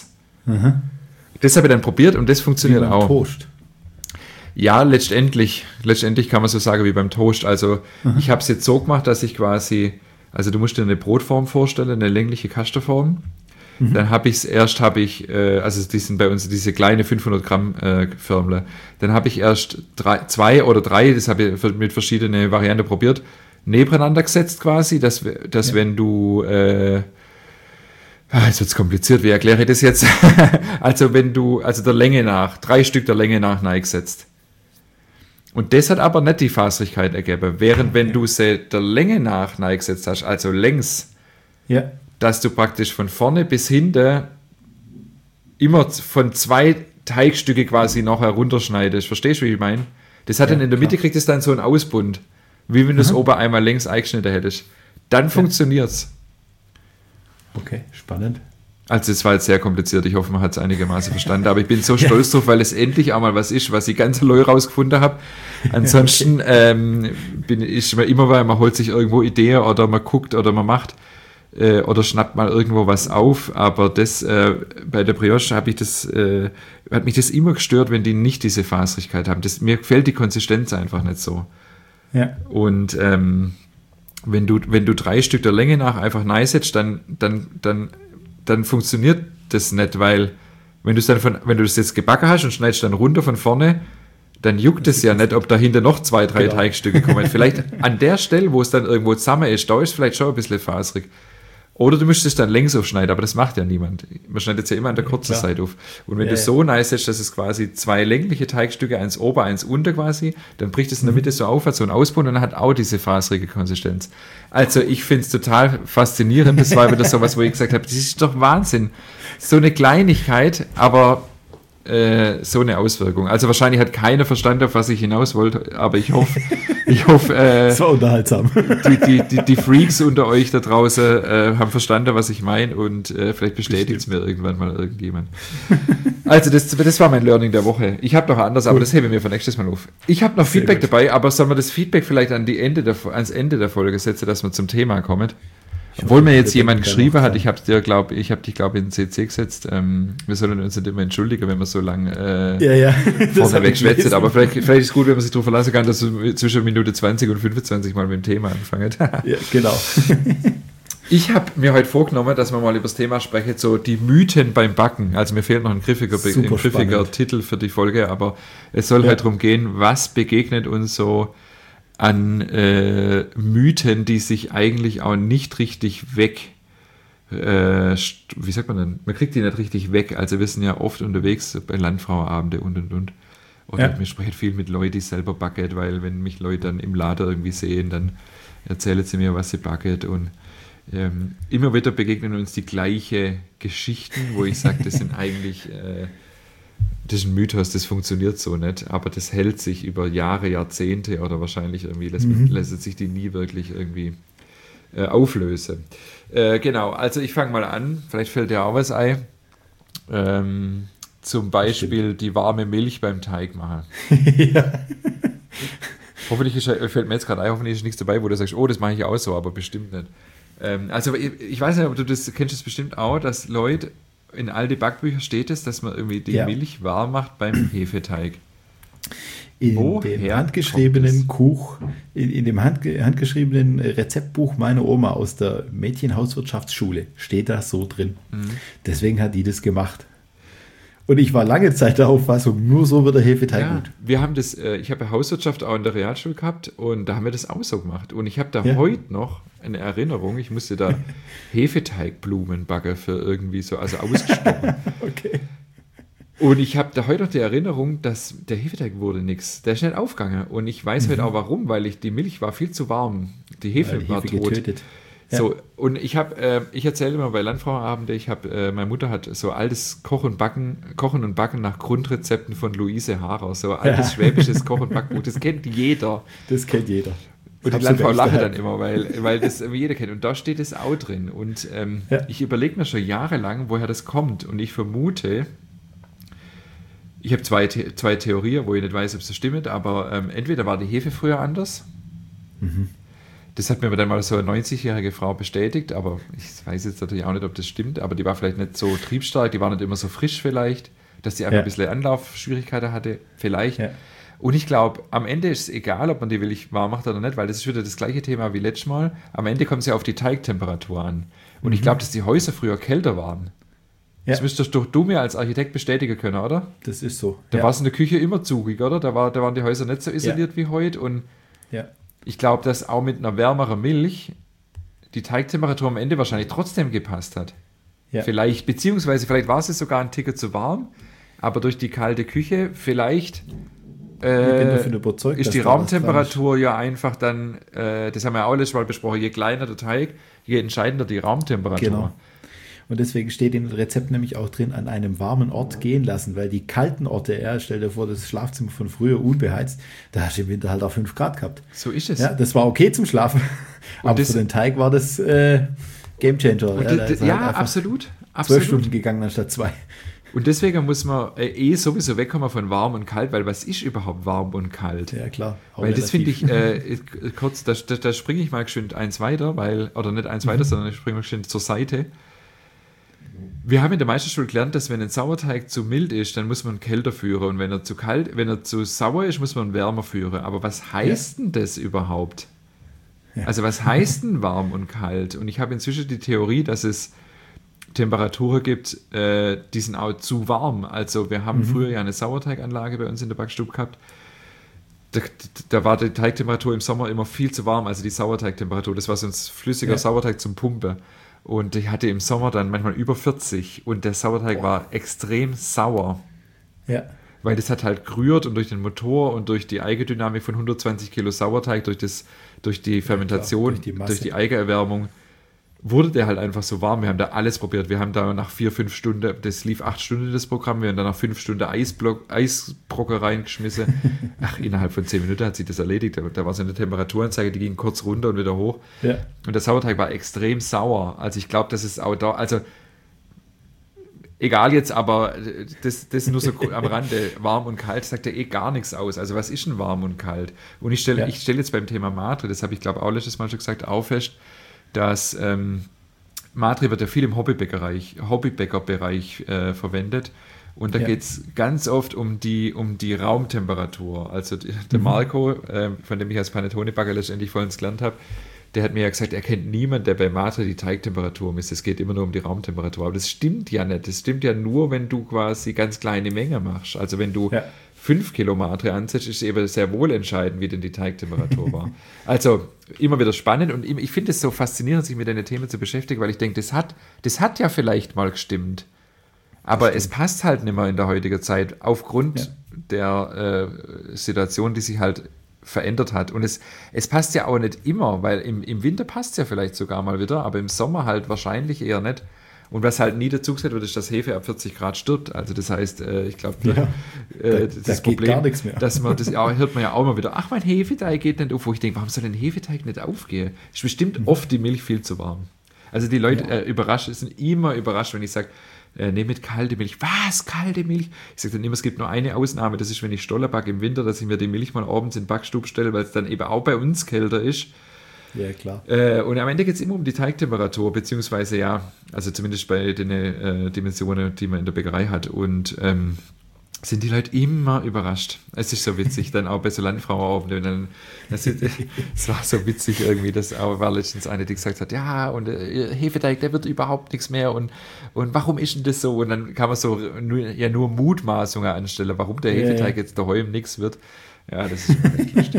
S1: Das habe ich dann probiert und das funktioniert
S2: wie beim
S1: auch.
S2: Toast.
S1: Ja, letztendlich kann man so sagen wie beim Toast. Also ich habe es jetzt so gemacht, dass ich quasi, also du musst dir eine Brotform vorstellen, eine längliche Kastenform. Dann also die sind bei uns diese kleine 500 Gramm Firmle. Dann habe ich erst 2 oder 3, das habe ich mit verschiedenen Varianten probiert, nebeneinander gesetzt quasi, dass wenn du, jetzt wird es kompliziert, wie erkläre ich das jetzt? Also der Länge nach, 3 Stück der Länge nach neigesetzt. Und das hat aber nicht die Faserigkeit ergeben. Während wenn du sie der Länge nach neigesetzt hast, also längs, dass du praktisch von vorne bis hinten immer von 2 Teigstücke quasi noch herunterschneidest. Verstehst du, wie ich meine? Das hat dann in der Mitte, kriegt es dann so einen Ausbund, wie wenn du es oben einmal längs eingeschnitten hättest. Dann funktioniert's.
S2: Okay, spannend.
S1: Also es war jetzt sehr kompliziert, ich hoffe, man hat es einigermaßen verstanden, aber ich bin so stolz drauf, weil es endlich auch mal was ist, was ich ganz neu rausgefunden habe. Ansonsten ist man immer, weil man holt sich irgendwo Ideen oder man guckt oder man macht oder schnappt mal irgendwo was auf, aber das bei der Brioche hat mich das immer gestört, wenn die nicht diese Faserigkeit haben. Mir gefällt die Konsistenz einfach nicht so.
S2: Ja.
S1: Und wenn du 3 Stück der Länge nach einfach setzt, dann funktioniert das nicht, weil wenn du das jetzt gebacken hast und schneidest dann runter von vorne, dann juckt es ja nicht, ob dahinter noch 2, 3 Teigstücke kommen. Vielleicht an der Stelle, wo es dann irgendwo zusammen ist, da ist vielleicht schon ein bisschen faserig. Oder du müsstest dann längs aufschneiden, aber das macht ja niemand. Man schneidet es ja immer an der kurzen Seite auf. Und wenn du so setzt, dass es quasi 2 längliche Teigstücke, eins ober, eins unter quasi, dann bricht es in der Mitte so auf, hat so einen Ausbund und dann hat auch diese faserige Konsistenz. Also ich finde es total faszinierend. Das war wieder sowas, wo ich gesagt habe, das ist doch Wahnsinn. So eine Kleinigkeit, aber so eine Auswirkung. Also wahrscheinlich hat keiner verstanden, auf was ich hinaus wollte, aber ich hoffe,
S2: das war unterhaltsam.
S1: Die Freaks unter euch da draußen haben verstanden, was ich meine und vielleicht bestätigt es mir irgendwann mal irgendjemand. Also das war mein Learning der Woche. Ich habe noch anders, aber das hebe ich mir für nächstes Mal auf. Ich habe noch Feedback dabei, aber sollen wir das Feedback vielleicht ans Ende der Folge setzen, dass wir zum Thema kommen? Obwohl mir jetzt jemand geschrieben hat, ich habe dich, glaube ich, in den CC gesetzt, wir sollen uns nicht immer entschuldigen, wenn wir so lange vorneweg schwätzen, aber vielleicht ist es gut, wenn man sich darauf verlassen kann, dass wir zwischen Minute 20 und 25 mal mit dem Thema anfangen.
S2: Ja, genau.
S1: Ich habe mir heute vorgenommen, dass wir mal über das Thema sprechen, so die Mythen beim Backen. Also mir fehlt noch ein griffiger Titel für die Folge, aber es soll halt darum gehen, was begegnet uns so an Mythen, die sich eigentlich auch nicht richtig wie sagt man denn? Man kriegt die nicht richtig weg. Also wir sind ja oft unterwegs bei Landfrauenabende und. Oder wir sprechen viel mit Leuten, die selber backen, weil wenn mich Leute dann im Laden irgendwie sehen, dann erzählen sie mir, was sie backen. Und immer wieder begegnen uns die gleichen Geschichten, wo ich sage, das sind eigentlich... das ist ein Mythos, das funktioniert so nicht, aber das hält sich über Jahre, Jahrzehnte oder wahrscheinlich irgendwie lässt sich die nie wirklich irgendwie auflösen. Genau, also ich fange mal an, vielleicht fällt dir auch was ein. Zum Beispiel die warme Milch beim Teig machen.
S2: Ja.
S1: Hoffentlich fällt mir jetzt gerade ein, hoffentlich ist nichts dabei, wo du sagst, oh, das mache ich auch so, aber bestimmt nicht. Also ich weiß nicht, ob du das kennst, das bestimmt auch, dass Leute in alte Backbücher steht es, dass man irgendwie die Milch warm macht beim Hefeteig.
S2: In dem handgeschriebenen in dem handgeschriebenen Rezeptbuch meiner Oma aus der Mädchenhauswirtschaftsschule steht das so drin. Deswegen hat die das gemacht. Und ich war lange Zeit der Auffassung, nur so wird der Hefeteig gut.
S1: Wir haben das, ich habe ja Hauswirtschaft auch in der Realschule gehabt und da haben wir das auch so gemacht. Und ich habe da heute noch eine Erinnerung, ich musste da Hefeteigblumen backen für irgendwie so, also ausgestochen.
S2: Okay.
S1: Und ich habe da heute noch die Erinnerung, dass der Hefeteig wurde nichts. Der ist nicht aufgegangen. Und ich weiß heute auch warum, weil die Milch war viel zu warm. Die Hefe war tot.
S2: Getötet. Ja.
S1: So, und ich erzähle immer bei Landfrauenabende, meine Mutter hat so altes Kochen und Backen nach Grundrezepten von Luise Haarer, so altes schwäbisches Koch- und Backbuch, das kennt jeder.
S2: Das kennt jeder.
S1: Und die Landfrau lacht dann immer, weil das jeder kennt. Und da steht es auch drin. Und ich überlege mir schon jahrelang, woher das kommt. Und ich vermute, ich habe zwei Theorien, wo ich nicht weiß, ob es stimmt, aber entweder war die Hefe früher anders. Das hat mir dann mal so eine 90-jährige Frau bestätigt, aber ich weiß jetzt natürlich auch nicht, ob das stimmt, aber die war vielleicht nicht so triebstark, die war nicht immer so frisch vielleicht, dass die einfach ein bisschen Anlaufschwierigkeiten hatte, vielleicht. Ja. Und ich glaube, am Ende ist es egal, ob man die Milch warm macht oder nicht, weil das ist wieder das gleiche Thema wie letztes Mal. Am Ende kommt es ja auf die Teigtemperatur an. Und ich glaube, dass die Häuser früher kälter waren. Ja. Das müsstest doch du mir als Architekt bestätigen können, oder?
S2: Das ist so.
S1: Da war es in der Küche immer zugig, oder? Da waren die Häuser nicht so isoliert wie heute und ich glaube, dass auch mit einer wärmeren Milch die Teigtemperatur am Ende wahrscheinlich trotzdem gepasst hat. Ja. Vielleicht war es sogar ein Ticken zu warm, aber durch die kalte Küche vielleicht ist die Raumtemperatur ja einfach dann, das haben wir auch letztes Mal besprochen, je kleiner der Teig, je entscheidender die Raumtemperatur.
S2: Genau. Und deswegen steht in dem Rezept nämlich auch drin, an einem warmen Ort gehen lassen, weil die kalten Orte, stell dir vor, das Schlafzimmer von früher unbeheizt, da hast du im Winter halt auch 5 Grad gehabt.
S1: So ist es.
S2: Ja, das war okay zum Schlafen, aber für den Teig war das Gamechanger.
S1: Absolut.
S2: 12 Stunden gegangen anstatt 2.
S1: Und deswegen muss man sowieso wegkommen von warm und kalt, weil was ist überhaupt warm und kalt?
S2: Ja, klar.
S1: Weil das finde ich, kurz, da springe ich mal geschwind eins weiter, oder nicht eins weiter, sondern ich springe mal geschwind zur Seite. Wir haben in der Meisterschule gelernt, dass wenn ein Sauerteig zu mild ist, dann muss man kälter führen. Und wenn er zu sauer ist, muss man wärmer führen. Aber was heißt denn das überhaupt? Ja. Also was heißt denn warm und kalt? Und ich habe inzwischen die Theorie, dass es Temperaturen gibt, die sind auch zu warm. Also wir haben früher ja eine Sauerteiganlage bei uns in der Backstube gehabt. Da war die Teigtemperatur im Sommer immer viel zu warm, also die Sauerteigtemperatur. Das war sonst flüssiger Sauerteig zum Pumpe. Und ich hatte im Sommer dann manchmal über 40 und der Sauerteig war extrem sauer. Ja. Weil das hat halt gerührt und durch den Motor und durch die Eigendynamik von 120 Kilo Sauerteig, durch die Fermentation, durch die Eigenerwärmung, wurde der halt einfach so warm. Wir haben da alles probiert. Wir haben da nach 4-5 Stunden, das lief 8 Stunden das Programm, wir haben da nach 5 Stunden Eisbrocken reingeschmissen. Innerhalb von 10 Minuten hat sich das erledigt. Da war so eine Temperaturanzeige, die ging kurz runter und wieder hoch. Ja. Und der Sauerteig war extrem sauer. Also ich glaube, das ist auch da, also egal jetzt, aber das nur so am Rande, warm und kalt, sagt ja gar nichts aus. Also was ist denn warm und kalt? Und ich stelle jetzt beim Thema Matre, das habe ich glaube auch letztes Mal schon gesagt, auch fest, dass Matre wird ja viel im Hobbybäckerbereich verwendet und da geht es ganz oft um die Raumtemperatur. Also der Marco, von dem ich als Panettone-Backer letztendlich vorhin gelernt habe, der hat mir ja gesagt, er kennt niemanden, der bei Matre die Teigtemperatur misst. Es geht immer nur um die Raumtemperatur. Aber das stimmt ja nicht. Das stimmt ja nur, wenn du quasi ganz kleine Menge machst. Also wenn du 5 Kilo Matre ansetzt, ist eben sehr wohl entscheidend, wie denn die Teigtemperatur war. Also immer wieder spannend und ich finde es so faszinierend, sich mit den Themen zu beschäftigen, weil ich denke, das hat ja vielleicht mal gestimmt. Aber es passt halt nicht mehr in der heutigen Zeit aufgrund der Situation, die sich halt verändert hat. Und es passt ja auch nicht immer, weil im Winter passt es ja vielleicht sogar mal wieder, aber im Sommer halt wahrscheinlich eher nicht. Und was halt nie dazu gesagt wird, ist, dass Hefe ab 40 Grad stirbt. Also das heißt, ich glaube, das Problem, gar nichts mehr. Dass man das hört man ja auch immer wieder, mein Hefeteig geht nicht auf. Wo ich denke, warum soll ein Hefeteig nicht aufgehen? Ist bestimmt oft die Milch viel zu warm. Also die Leute sind immer überrascht, wenn ich sage, nehmt kalte Milch. Was? Kalte Milch? Ich sage dann immer, es gibt nur eine Ausnahme, das ist, wenn ich Stoller backe im Winter, dass ich mir die Milch mal abends in den Backstub stelle, weil es dann eben auch bei uns kälter ist.
S2: Ja, klar.
S1: Und am Ende geht es immer um die Teigtemperatur, beziehungsweise also zumindest bei den Dimensionen, die man in der Bäckerei hat. Und sind die Leute immer überrascht. Es ist so witzig, dann auch bei so Landfrauenabenden. Es war so witzig irgendwie, das war letztens eine, die gesagt hat, und Hefeteig, der wird überhaupt nichts mehr und warum ist denn das so? Und dann kann man so nur Mutmaßungen anstellen, warum der Hefeteig jetzt daheim nichts wird. Ja, das ist echt lustig.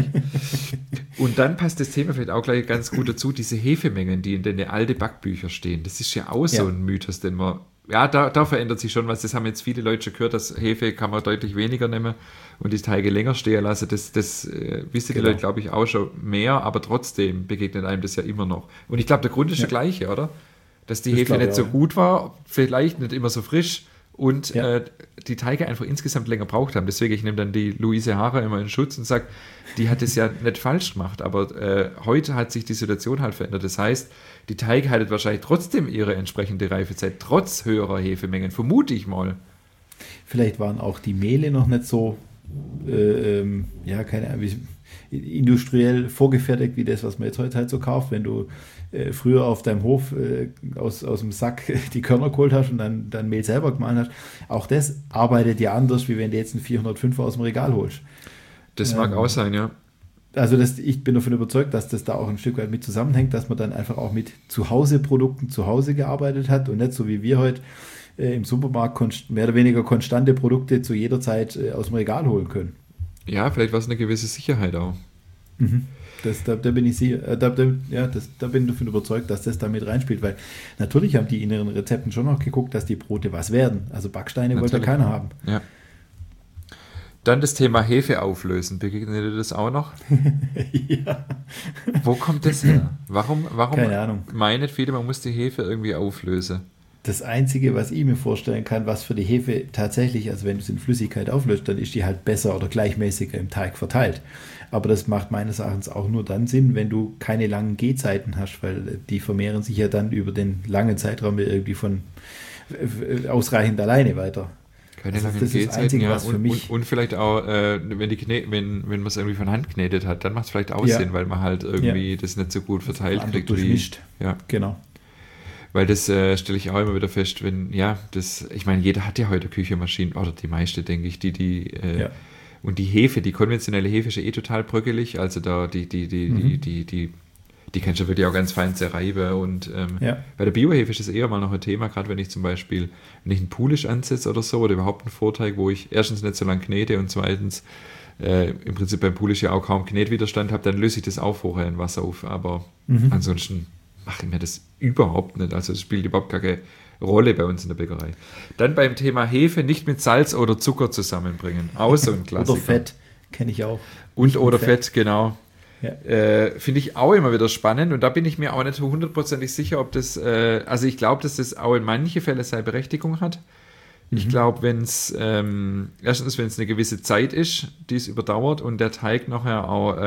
S1: Und dann passt das Thema vielleicht auch gleich ganz gut dazu, diese Hefemengen, die in den alten Backbüchern stehen. Das ist ja auch so ein Mythos, den man, da verändert sich schon was. Das haben jetzt viele Leute schon gehört, dass Hefe kann man deutlich weniger nehmen und die Teige länger stehen lassen. Das wissen die Leute, glaube ich, auch schon mehr, aber trotzdem begegnet einem das ja immer noch. Und ich glaube, der Grund ist der gleiche, oder? Dass die Hefe nicht so gut war, vielleicht nicht immer so frisch, und die Teige einfach insgesamt länger braucht haben. Deswegen, ich nehme dann die Luise Haarer immer in Schutz und sage, die hat es ja nicht falsch gemacht, aber heute hat sich die Situation halt verändert. Das heißt, die Teige halten wahrscheinlich trotzdem ihre entsprechende Reifezeit, trotz höherer Hefemengen, vermute ich mal.
S2: Vielleicht waren auch die Mehle noch nicht so, keine Ahnung, industriell vorgefertigt, wie das, was man jetzt heute halt so kauft, wenn du früher auf deinem Hof aus dem Sack die Körner geholt hast und dann Mehl selber gemahlen hast. Auch das arbeitet ja anders, wie wenn du jetzt einen 405er aus dem Regal holst.
S1: Das mag auch sein, ja.
S2: Also ich bin davon überzeugt, dass das da auch ein Stück weit mit zusammenhängt, dass man dann einfach auch mit Zuhause-Produkten zu Hause gearbeitet hat und nicht so wie wir heute im Supermarkt mehr oder weniger konstante Produkte zu jeder Zeit aus dem Regal holen können.
S1: Ja, vielleicht war es eine gewisse Sicherheit auch.
S2: Da bin ich davon überzeugt, dass das da mit reinspielt, weil natürlich haben die in ihren Rezepten schon noch geguckt, dass die Brote was werden. Also Backsteine wollte keiner haben. Ja.
S1: Dann das Thema Hefe auflösen. Begegnet dir das auch noch?
S2: Ja.
S1: Wo kommt das her? Warum
S2: keine Ahnung.
S1: Meinen viele, man muss die Hefe irgendwie auflösen?
S2: Das Einzige, was ich mir vorstellen kann, was für die Hefe tatsächlich, also wenn du es in Flüssigkeit auflöst, dann ist die halt besser oder gleichmäßiger im Teig verteilt. Aber das macht meines Erachtens auch nur dann Sinn, wenn du keine langen Gehzeiten hast, weil die vermehren sich ja dann über den langen Zeitraum irgendwie von ausreichend alleine weiter.
S1: Keine
S2: Also
S1: langen
S2: das ist das
S1: Gehzeiten,
S2: Einzige,
S1: ja.
S2: was für mich...
S1: Und vielleicht auch, wenn man es irgendwie von Hand knetet hat, dann macht es vielleicht auch
S2: Ja.
S1: Sinn, weil man halt irgendwie das nicht so gut verteilt
S2: Andere
S1: kriegt.
S2: durchmischt.
S1: Ja.
S2: Genau.
S1: Weil das stelle ich auch immer wieder fest, ich meine, jeder hat ja heute Küchenmaschinen, oder die meiste, denke ich,
S2: Ja.
S1: und die Hefe, die konventionelle Hefe ist ja total bröckelig, also da die kannst du wirklich auch ganz fein zerreiben und
S2: Ja.
S1: bei der Biohefe ist das eher mal noch ein Thema, gerade wenn ich zum Beispiel, wenn ich einen Pulisch ansetze oder so, oder überhaupt einen Vorteig, wo ich erstens nicht so lange knete und zweitens im Prinzip beim Pulisch ja auch kaum Knetwiderstand habe, dann löse ich das auch vorher in Wasser auf, aber ansonsten mache ich mir das überhaupt nicht, also es spielt überhaupt keine Rolle bei uns in der Bäckerei. Dann beim Thema Hefe nicht mit Salz oder Zucker zusammenbringen, auch so ein Klassiker.
S2: Oder Fett, kenne ich auch.
S1: Oder Fett, genau.
S2: Ja.
S1: Finde ich auch immer wieder spannend und da bin ich mir auch nicht so hundertprozentig sicher, ob das, also ich glaube, dass das auch in manchen Fällen seine Berechtigung hat. Ich glaube, wenn es, erstens, wenn es eine gewisse Zeit ist, die es überdauert und der Teig nachher auch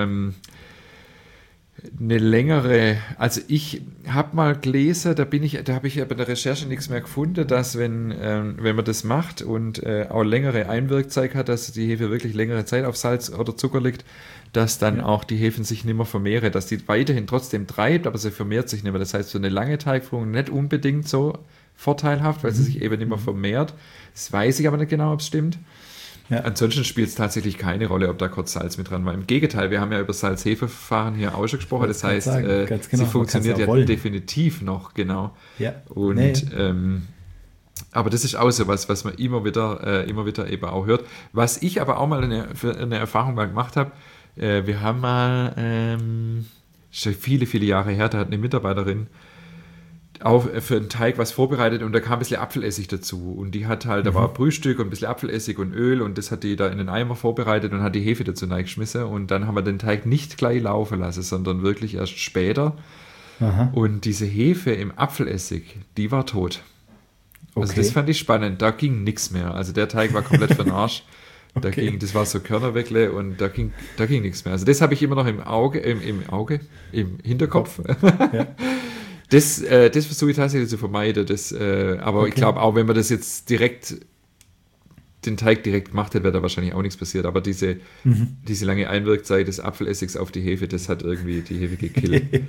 S1: eine längere, also ich habe mal gelesen, da habe ich ja bei der Recherche nichts mehr gefunden, dass wenn man das macht und auch längere Einwirkzeit hat, dass die Hefe wirklich längere Zeit auf Salz oder Zucker liegt, dass dann auch die Hefen sich nicht mehr vermehren, dass die weiterhin trotzdem treibt, aber sie vermehrt sich nicht mehr. Das heißt, für eine lange Teigführung nicht unbedingt so vorteilhaft, weil sie sich eben nicht mehr vermehrt. Das weiß ich aber nicht genau, ob es stimmt.
S2: Ja.
S1: Ansonsten spielt es tatsächlich keine Rolle, ob da kurz Salz mit dran war. Im Gegenteil, wir haben ja über Salz-Hefe-Verfahren hier auch schon gesprochen. Das heißt,
S2: ganz genau,
S1: sie funktioniert ja definitiv noch, genau.
S2: Ja.
S1: Und aber das ist auch so was man immer wieder eben auch hört. Was ich aber auch mal eine Erfahrung mal gemacht habe, wir haben mal, schon viele, viele Jahre her, da hat eine Mitarbeiterin auch für einen Teig was vorbereitet und da kam ein bisschen Apfelessig dazu und die hat halt, da war Brühstück und ein bisschen Apfelessig und Öl und das hat die da in den Eimer vorbereitet und hat die Hefe dazu reingeschmissen und dann haben wir den Teig nicht gleich laufen lassen, sondern wirklich erst später.
S2: Aha.
S1: Und diese Hefe im Apfelessig, die war tot. Also
S2: Okay.
S1: das fand ich spannend, da ging nichts mehr, also der Teig war komplett für den Arsch.
S2: Okay.
S1: Das war so Körnerweckle und da ging nichts mehr. Also das habe ich immer noch im Hinterkopf.
S2: Ja.
S1: Das versuche ich tatsächlich zu vermeiden. Aber ich glaube auch, wenn man das jetzt den Teig direkt gemacht hätte, wäre da wahrscheinlich auch nichts passiert. Aber diese lange Einwirkzeit des Apfelessigs auf die Hefe, das hat irgendwie die Hefe gekillt.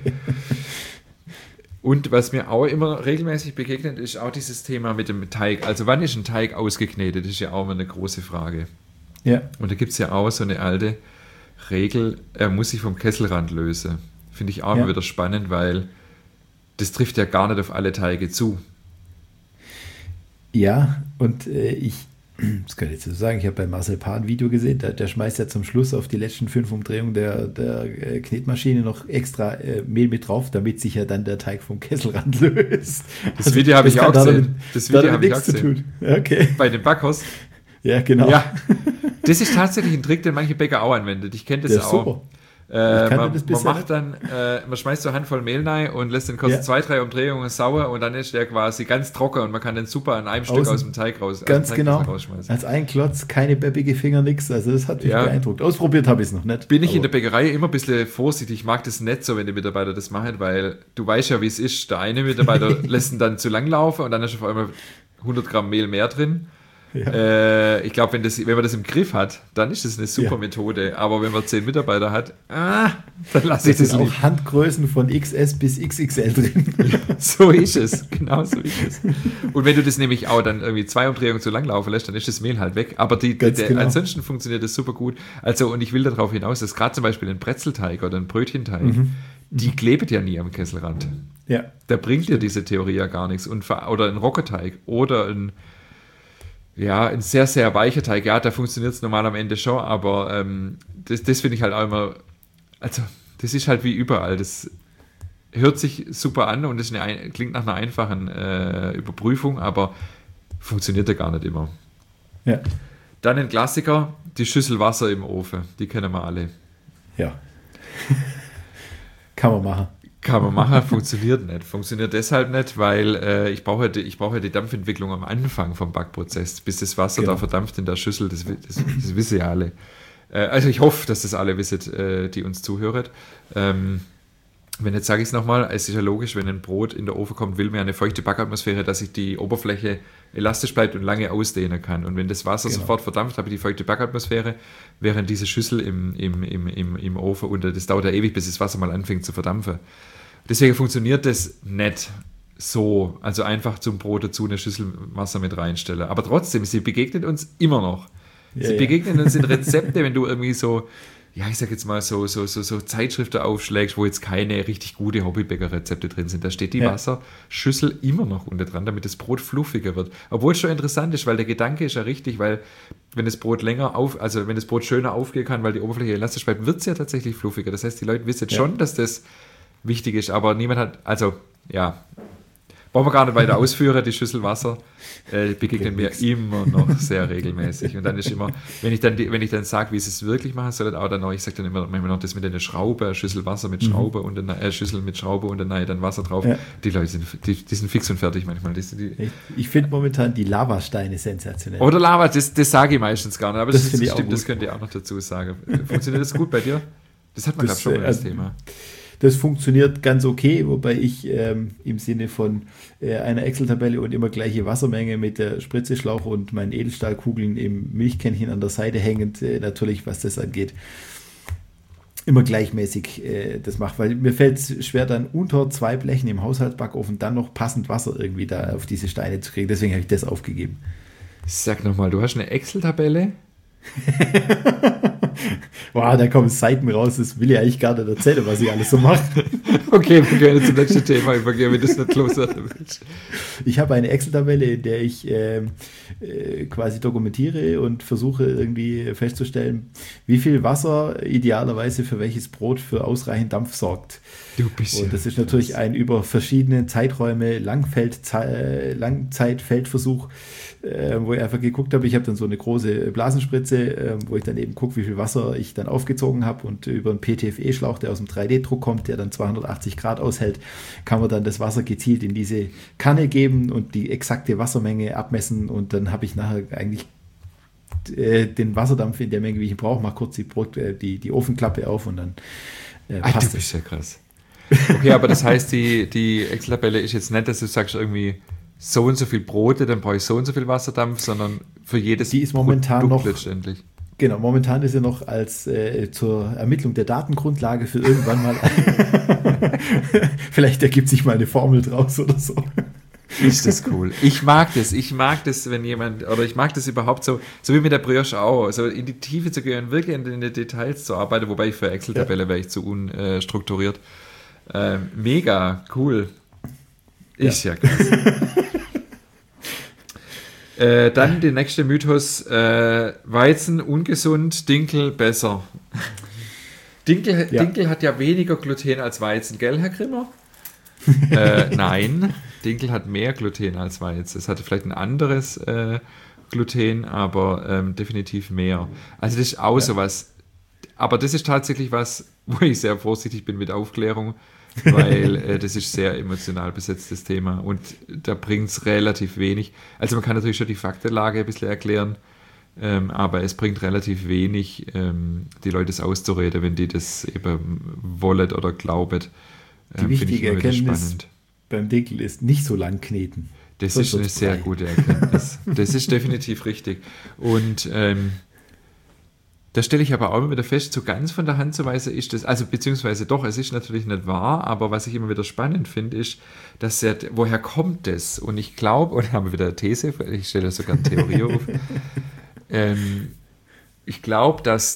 S1: Und was mir auch immer regelmäßig begegnet, ist auch dieses Thema mit dem Teig. Also wann ist ein Teig ausgeknetet? Das ist ja auch immer eine große Frage.
S2: Ja.
S1: Und da gibt es ja auch so eine alte Regel, er muss sich vom Kesselrand lösen. Finde ich auch immer wieder spannend, weil das trifft ja gar nicht auf alle Teige zu.
S2: Ja, und das kann ich jetzt so sagen, ich habe bei Marcel Paar ein Video gesehen, der schmeißt ja zum Schluss auf die letzten 5 Umdrehungen der Knetmaschine noch extra Mehl mit drauf, damit sich ja dann der Teig vom Kesselrand löst.
S1: Das Video habe ich auch gesehen.
S2: Das Video habe ich auch gesehen. Okay.
S1: Bei den Backhaus.
S2: Ja, genau.
S1: Ja, das ist tatsächlich ein Trick, den manche Bäcker auch anwendet. Ich kenne das auch.
S2: Super.
S1: Man schmeißt so eine Handvoll Mehl rein und lässt den kurz 2, 3 Umdrehungen sauer und dann ist der quasi ganz trocken und man kann den super an einem Stück aus dem Teig rausschmeißen.
S2: Als ein Klotz, keine beppige Finger, nix. Also das hat mich beeindruckt. Ausprobiert habe ich es noch nicht.
S1: Bin ich in der Bäckerei immer ein bisschen vorsichtig. Ich mag das nicht so, wenn die Mitarbeiter das machen, weil du weißt ja, wie es ist. Der eine Mitarbeiter lässt ihn dann zu lang laufen und dann ist auf einmal 100 Gramm Mehl mehr drin. Ja. Ich glaube, wenn man das im Griff hat, dann ist das eine super Methode. Aber wenn man 10 Mitarbeiter hat, dann lasse ich das
S2: auch Handgrößen von XS bis XXL drin.
S1: Ja, so ist es. Genau so ist es. Und wenn du das nämlich auch dann irgendwie 2 Umdrehungen zu lang laufen lässt, dann ist das Mehl halt weg. Aber ansonsten funktioniert das super gut. Also, und ich will darauf hinaus, dass gerade zum Beispiel ein Brezelteig oder ein Brötchenteig, die klebt ja nie am Kesselrand.
S2: Ja.
S1: Da bringt dir diese Theorie ja gar nichts. Oder ein Roggenteig oder ein sehr, sehr weicher Teig, da funktioniert es normal am Ende schon, aber das finde ich halt auch immer, also das ist halt wie überall, das hört sich super an und das klingt nach einer einfachen Überprüfung, aber funktioniert ja gar nicht immer.
S2: Ja.
S1: Dann ein Klassiker, die Schüssel Wasser im Ofen, die kennen wir alle.
S2: Ja. Kann man machen.
S1: Funktioniert nicht. Funktioniert deshalb nicht, weil ich brauche die Dampfentwicklung am Anfang vom Backprozess, bis das Wasser da verdampft in der Schüssel, das wissen ja alle. Also ich hoffe, dass das alle wisset, die uns zuhören. Wenn jetzt sage ich es nochmal, es ist ja logisch, wenn ein Brot in der Ofen kommt, will man ja eine feuchte Backatmosphäre, dass sich die Oberfläche elastisch bleibt und lange ausdehnen kann. Und wenn das Wasser sofort verdampft, habe ich die feuchte Backatmosphäre, während diese Schüssel im Ofen, und das dauert ja ewig, bis das Wasser mal anfängt zu verdampfen. Deswegen funktioniert das nicht so, also einfach zum Brot dazu eine Schüssel Wasser mit reinstellen. Aber trotzdem, sie begegnet uns immer noch. Sie begegnen uns in Rezepte, wenn du irgendwie so, ja, ich sag jetzt mal so Zeitschriften aufschlägst, wo jetzt keine richtig gute Hobbybäcker-Rezepte drin sind. Da steht die Wasserschüssel immer noch unten dran, damit das Brot fluffiger wird. Obwohl es schon interessant ist, weil der Gedanke ist ja richtig, weil wenn das Brot wenn das Brot schöner aufgehen kann, weil die Oberfläche elastisch bleibt, wird es ja tatsächlich fluffiger. Das heißt, die Leute wissen jetzt schon, dass das wichtig ist, aber niemand hat, brauchen wir gar nicht weiter ausführen, die Schüssel Wasser begegnen mir immer noch sehr regelmäßig. Und dann ist immer, wenn ich dann sage, wie sie es wirklich machen sollen, auch dann noch, ich sage dann immer manchmal noch das mit einer Schraube, Schüssel Wasser mit Schraube und Schüssel mit Schraube und dann Wasser drauf. Ja. Die Leute sind fix und fertig manchmal.
S2: Ich finde momentan die Lavasteine sensationell.
S1: Oder Lava, das sage ich meistens gar nicht, aber das stimmt, das könnt ihr auch noch dazu sagen. Funktioniert das gut bei dir? Das hat man, glaube ich, schon mal das Thema.
S2: Das funktioniert ganz okay, wobei ich im Sinne von einer Excel-Tabelle und immer gleiche Wassermenge mit der Spritzeschlauch und meinen Edelstahlkugeln im Milchkännchen an der Seite hängend, natürlich, was das angeht, immer gleichmäßig das mache. Weil mir fällt es schwer, dann unter 2 Blechen im Haushaltsbackofen dann noch passend Wasser irgendwie da auf diese Steine zu kriegen. Deswegen habe ich das aufgegeben.
S1: Sag nochmal, du hast eine Excel-Tabelle?
S2: Wow, da kommen Seiten raus, das will ich eigentlich gar nicht erzählen, was ich alles so mache.
S1: Okay, wir können zum nächsten Thema übergehen, wenn das nicht loswerden willst.
S2: Ich habe eine Excel-Tabelle, in der ich quasi dokumentiere und versuche irgendwie festzustellen, wie viel Wasser idealerweise für welches Brot für ausreichend Dampf sorgt. Und das ist natürlich ein über verschiedene Zeiträume Langzeitfeldversuch, wo ich einfach geguckt habe. Ich habe dann so eine große Blasenspritze, wo ich dann eben gucke, wie viel Wasser ich dann aufgezogen habe, und über einen PTFE-Schlauch, der aus dem 3D-Druck kommt, der dann 280 Grad aushält, kann man dann das Wasser gezielt in diese Kanne geben und die exakte Wassermenge abmessen, und dann habe ich nachher eigentlich den Wasserdampf in der Menge, wie ich ihn brauche, mache kurz die Ofenklappe auf und dann passt
S1: du bist ja krass. Okay, aber das heißt, die Excel-Tabelle ist jetzt nicht, dass du sagst irgendwie so und so viel Brote, dann brauche ich so und so viel Wasserdampf, sondern für jedes
S2: die ist momentan
S1: Produkt
S2: noch
S1: letztendlich.
S2: Genau, momentan ist sie noch als zur Ermittlung der Datengrundlage für irgendwann mal. Vielleicht ergibt sich mal eine Formel draus oder so.
S1: Ist das cool. Ich mag das, wenn jemand, oder ich mag das überhaupt so wie mit der Brioche auch, so in die Tiefe zu gehen, wirklich in die Details zu arbeiten, wobei ich für Excel-Tabelle wäre ich zu unstrukturiert. Mega, cool. Ist ja krass. Dann der nächste Mythos, Weizen ungesund, Dinkel besser. Dinkel hat ja weniger Gluten als Weizen, gell, Herr Grimmer? Nein, Dinkel hat mehr Gluten als Weizen. Es hatte vielleicht ein anderes Gluten, aber definitiv mehr. Also das ist auch sowas. Aber das ist tatsächlich was, wo ich sehr vorsichtig bin mit Aufklärung, weil das ist sehr emotional besetztes Thema und da bringt es relativ wenig. Also man kann natürlich schon die Faktenlage ein bisschen erklären, aber es bringt relativ wenig, die Leute das auszureden, wenn die das eben wollen oder glauben.
S2: Die wichtige Erkenntnis beim Dinkel ist, nicht so lang kneten.
S1: Das ist eine sehr gute Erkenntnis. Das ist definitiv richtig. Und da stelle ich aber auch immer wieder fest, so ganz von der Hand zu weisen ist das, also beziehungsweise doch, es ist natürlich nicht wahr, aber was ich immer wieder spannend finde, ist, dass woher kommt das? Und ich glaube, und haben wir wieder eine These, ich stelle sogar eine Theorie auf, ich glaube, dass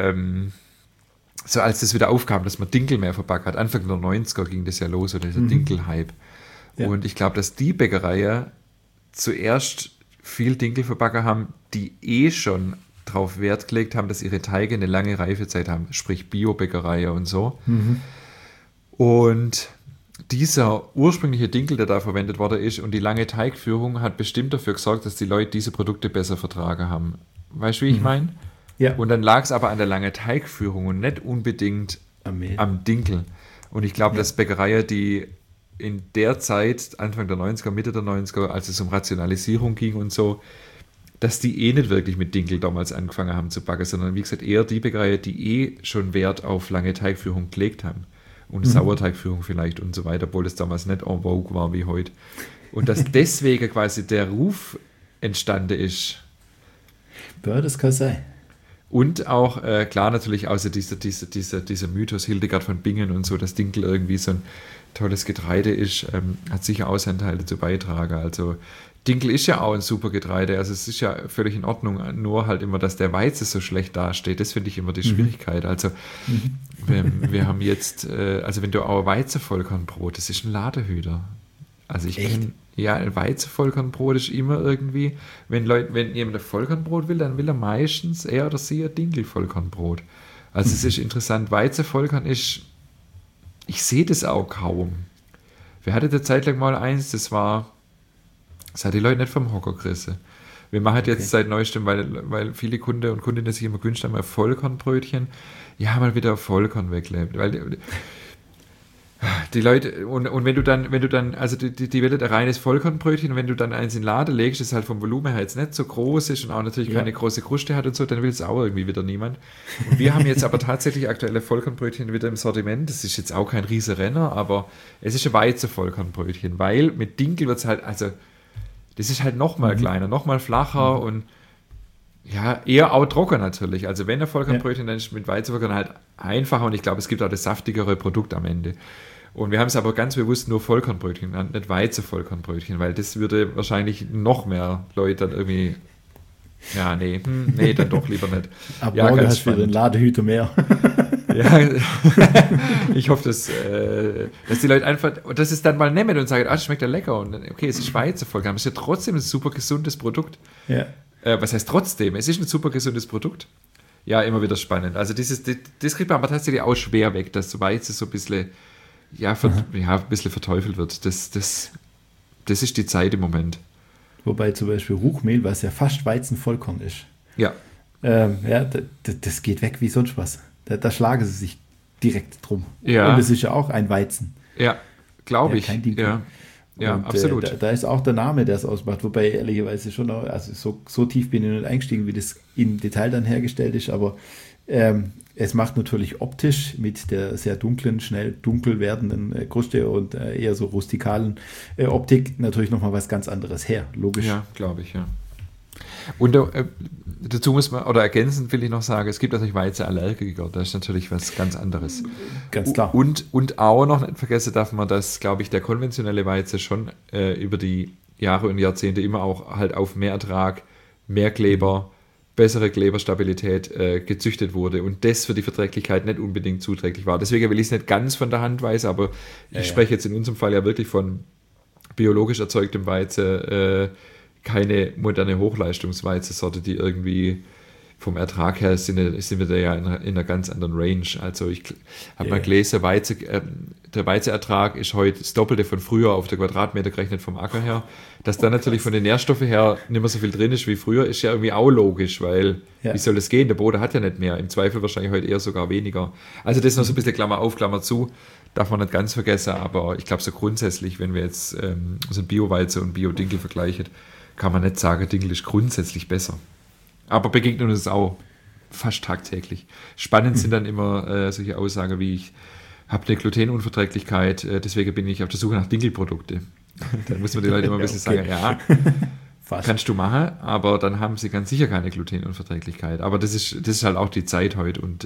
S1: so als das wieder aufkam, dass man Dinkel mehr verpackt hat, Anfang der 90er ging das ja los, oder dieser Dinkel-Hype. Ja. Und ich glaube, dass die Bäckereien zuerst viel Dinkelverpacker haben, die schon darauf Wert gelegt haben, dass ihre Teige eine lange Reifezeit haben, sprich Bio-Bäckereien und so. Mhm. Und dieser ursprüngliche Dinkel, der da verwendet worden ist, und die lange Teigführung hat bestimmt dafür gesorgt, dass die Leute diese Produkte besser vertragen haben. Weißt du, wie ich meine? Ja. Und dann lag es aber an der langen Teigführung und nicht unbedingt am Dinkel. Und ich glaube, dass Bäckereien, die in der Zeit, Anfang der 90er, Mitte der 90er, als es um Rationalisierung ging und so, dass die nicht wirklich mit Dinkel damals angefangen haben zu backen, sondern wie gesagt eher die Bäckereien, die schon Wert auf lange Teigführung gelegt haben. und Sauerteigführung vielleicht und so weiter, obwohl das damals nicht en vogue war wie heute. Und dass deswegen quasi der Ruf entstanden ist.
S2: Ja, das kann sein.
S1: Und auch, klar, natürlich außer dieser Mythos Hildegard von Bingen und so, dass Dinkel irgendwie so ein tolles Getreide ist, hat sicher auch seinen Teil dazu beitragen. Also Dinkel ist ja auch ein super Getreide, also es ist ja völlig in Ordnung, nur halt immer, dass der Weizen so schlecht dasteht, das finde ich immer die Schwierigkeit. Also wir haben jetzt, also wenn du auch Weizenvollkornbrot, das ist ein Ladehüter. Also ich kenne, ja, ein Weizenvollkornbrot ist immer irgendwie, wenn jemand ein Vollkornbrot will, dann will er meistens er oder sie ein Dinkelvollkornbrot. Also es ist interessant, Weizenvollkorn ist, ich sehe das auch kaum. Wir hatten eine Zeit lang mal eins, das hat die Leute nicht vom Hocker gerissen. Wir machen jetzt seit neuestem, weil viele Kunden und Kundinnen sich immer gewünscht haben, ein Vollkornbrötchen, ja, mal wieder Vollkorn weglebt. Weil die Leute, und wenn du dann, also die will ein reines Vollkornbrötchen, und wenn du dann eins in den Laden legst, das halt vom Volumen her jetzt nicht so groß ist und auch natürlich keine große Kruste hat und so, dann will es auch irgendwie wieder niemand. Und wir haben jetzt aber tatsächlich aktuelle Vollkornbrötchen wieder im Sortiment. Das ist jetzt auch kein riesen Renner, aber es ist ein Weizenvollkornbrötchen, weil mit Dinkel wird es halt, also das ist halt nochmal kleiner, nochmal flacher und ja, eher auch trocken natürlich. Also wenn ein Vollkornbrötchen, dann ist mit Weizenvollkorn halt einfacher und ich glaube, es gibt auch das saftigere Produkt am Ende. Und wir haben es aber ganz bewusst nur Vollkornbrötchen genannt, nicht Weizenvollkornbrötchen, weil das würde wahrscheinlich noch mehr Leute dann irgendwie, ja, nee, dann doch lieber nicht.
S2: Ab
S1: ja,
S2: morgen hast du wieder einen Ladehüter mehr.
S1: Ja, ich hoffe, dass die Leute einfach, das ist dann mal nehmen und sagen, das schmeckt ja lecker und dann, okay, es ist Weizenvollkorn, aber es ist ja trotzdem ein super gesundes Produkt.
S2: Ja.
S1: Was heißt trotzdem? Es ist ein super gesundes Produkt. Ja, immer wieder spannend. Also das kriegt man aber tatsächlich auch schwer weg, dass Weizen so ein bisschen, ein bisschen verteufelt wird. Das ist die Zeit im Moment.
S2: Wobei zum Beispiel Ruchmehl, was ja fast Weizenvollkorn ist.
S1: Ja.
S2: Das geht weg wie sonst was. Da schlagen sie sich direkt drum.
S1: Ja.
S2: Und es ist ja auch ein Weizen.
S1: Ja, glaube ich.
S2: Kein Dinkel.
S1: Ja, absolut.
S2: Da ist auch der Name, der es ausmacht. Wobei ehrlicherweise schon noch, also so tief bin ich nicht eingestiegen, wie das im Detail dann hergestellt ist, aber es macht natürlich optisch mit der sehr dunklen, schnell dunkel werdenden Kruste und eher so rustikalen Optik natürlich nochmal was ganz anderes her, logisch.
S1: Ja, glaube ich, ja. Und dazu muss man, oder ergänzend will ich noch sagen, es gibt natürlich Weizenallergiker, das ist natürlich was ganz anderes.
S2: Ganz klar.
S1: Und auch noch nicht vergessen darf man, dass, glaube ich, der konventionelle Weizen schon über die Jahre und Jahrzehnte immer auch halt auf mehr Ertrag, mehr Kleber, bessere Kleberstabilität gezüchtet wurde und das für die Verträglichkeit nicht unbedingt zuträglich war. Deswegen will ich es nicht ganz von der Hand weisen, aber ich spreche jetzt in unserem Fall ja wirklich von biologisch erzeugtem Weizen, keine moderne Hochleistungsweizensorte, die irgendwie vom Ertrag her sind wir da ja in einer ganz anderen Range. Also ich habe mal gelesen, der Weizenertrag ist heute das Doppelte von früher auf der Quadratmeter gerechnet vom Acker her. Dass da natürlich von den Nährstoffen her nicht mehr so viel drin ist wie früher, ist ja irgendwie auch logisch, weil wie soll das gehen? Der Boden hat ja nicht mehr. Im Zweifel wahrscheinlich heute eher sogar weniger. Also das ist noch so ein bisschen Klammer auf, Klammer zu. Darf man nicht ganz vergessen, aber ich glaube so grundsätzlich, wenn wir jetzt so ein Bio-Weizen und Bio-Dinkel vergleichen, kann man nicht sagen, Dinkel ist grundsätzlich besser. Aber begegnen uns auch fast tagtäglich. Spannend sind dann immer solche Aussagen wie, ich habe eine Glutenunverträglichkeit, deswegen bin ich auf der Suche nach Dinkelprodukte. Dann muss man die Leute immer ein bisschen sagen, ja, kannst du machen, aber dann haben sie ganz sicher keine Glutenunverträglichkeit. Aber das ist halt auch die Zeit heute und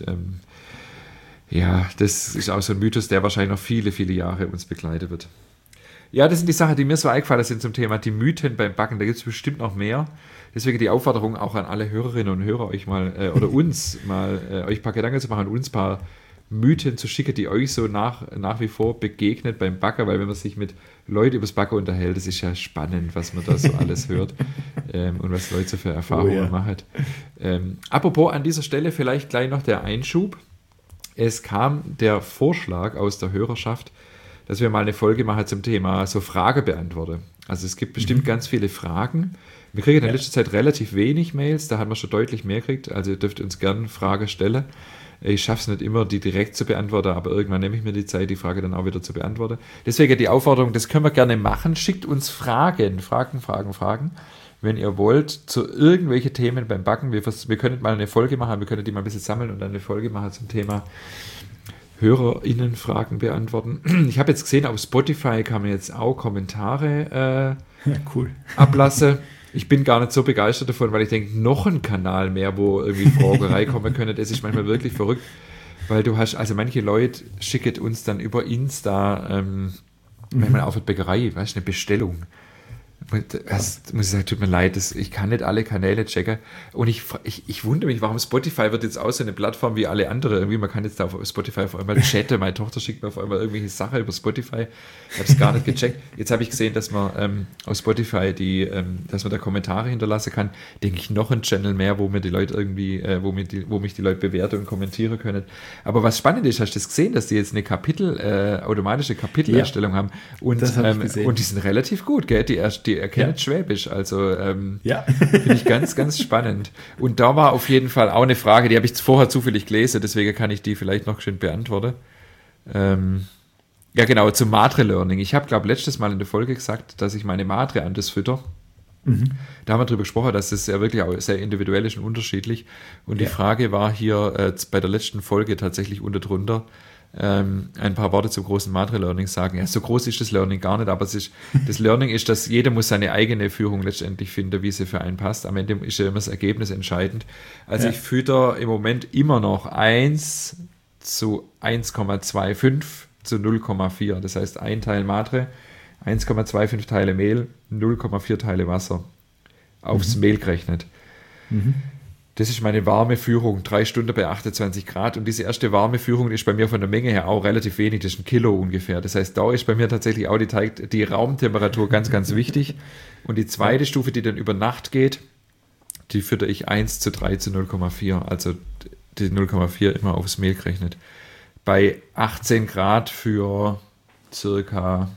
S1: das ist auch so ein Mythos, der wahrscheinlich noch viele, viele Jahre uns begleiten wird. Ja, das sind die Sachen, die mir so eingefallen sind zum Thema die Mythen beim Backen. Da gibt es bestimmt noch mehr. Deswegen die Aufforderung auch an alle Hörerinnen und Hörer, euch mal oder uns mal euch ein paar Gedanken zu machen und uns ein paar Mythen zu schicken, die euch so nach wie vor begegnet beim Backen, weil wenn man sich mit Leuten übers Backen unterhält, das ist ja spannend, was man da so alles hört und was Leute so für Erfahrungen machen. Apropos an dieser Stelle vielleicht gleich noch der Einschub. Es kam der Vorschlag aus der Hörerschaft, dass wir mal eine Folge machen zum Thema so Frage beantworten. Also es gibt bestimmt ganz viele Fragen. Wir kriegen in letzter Zeit relativ wenig Mails, da haben wir schon deutlich mehr gekriegt. Also ihr dürft uns gerne Fragen stellen. Ich schaffe es nicht immer, die direkt zu beantworten, aber irgendwann nehme ich mir die Zeit, die Frage dann auch wieder zu beantworten. Deswegen die Aufforderung, das können wir gerne machen. Schickt uns Fragen, wenn ihr wollt, zu irgendwelchen Themen beim Backen. Wir können mal eine Folge machen, wir können die mal ein bisschen sammeln und dann eine Folge machen zum Thema HörerInnen-Fragen beantworten. Ich habe jetzt gesehen, auf Spotify kann man jetzt auch Kommentare
S2: cool.
S1: ablassen. Ich bin gar nicht so begeistert davon, weil ich denke, noch ein Kanal mehr, wo irgendwie Fragen reinkommen können, das ist manchmal wirklich verrückt, weil du hast, also manche Leute schicken uns dann über Insta, manchmal auf der Bäckerei, weißt du, eine Bestellung. Das muss ich sagen, tut mir leid, ich kann nicht alle Kanäle checken und ich wundere mich, warum Spotify wird jetzt auch so eine Plattform wie alle andere, irgendwie, man kann jetzt da auf Spotify auf einmal chatten, meine Tochter schickt mir auf einmal irgendwelche Sachen über Spotify, ich habe es gar nicht gecheckt, jetzt habe ich gesehen, dass man auf Spotify dass man da Kommentare hinterlassen kann, denke ich, noch ein Channel mehr, wo mir die Leute irgendwie, wo mich die Leute bewerten und kommentieren können, aber was spannend ist, hast du das gesehen, dass die jetzt eine automatische Kapitelerstellung haben und die sind relativ gut, gell, die erkennen Schwäbisch, also finde ich ganz, ganz spannend. Und da war auf jeden Fall auch eine Frage, die habe ich vorher zufällig gelesen, deswegen kann ich die vielleicht noch schön beantworten. Ja genau, zum Matre-Learning. Ich habe, glaube ich, letztes Mal in der Folge gesagt, dass ich meine Matre anders fütter. Da haben wir darüber gesprochen, dass das ja wirklich auch sehr individuell ist und unterschiedlich. Und die Frage war hier bei der letzten Folge tatsächlich unter drunter, ein paar Worte zum großen Matre-Learning sagen. Ja, so groß ist das Learning gar nicht, aber das Learning ist, dass jeder muss seine eigene Führung letztendlich finden, wie sie für einen passt. Am Ende ist ja immer das Ergebnis entscheidend. Also ich fütter im Moment immer noch 1 zu 1,25 zu 0,4. Das heißt, ein Teil Matre, 1,25 Teile Mehl, 0,4 Teile Wasser. Aufs Mehl gerechnet. Das ist meine warme Führung, 3 Stunden bei 28 Grad. Und diese erste warme Führung ist bei mir von der Menge her auch relativ wenig, das ist 1 Kilo ungefähr. Das heißt, da ist bei mir tatsächlich auch die Raumtemperatur ganz, ganz wichtig. Und die zweite Stufe, die dann über Nacht geht, die fütter ich 1 zu 3 zu 0,4. Also die 0,4 immer aufs Mehl gerechnet. Bei 18 Grad für circa,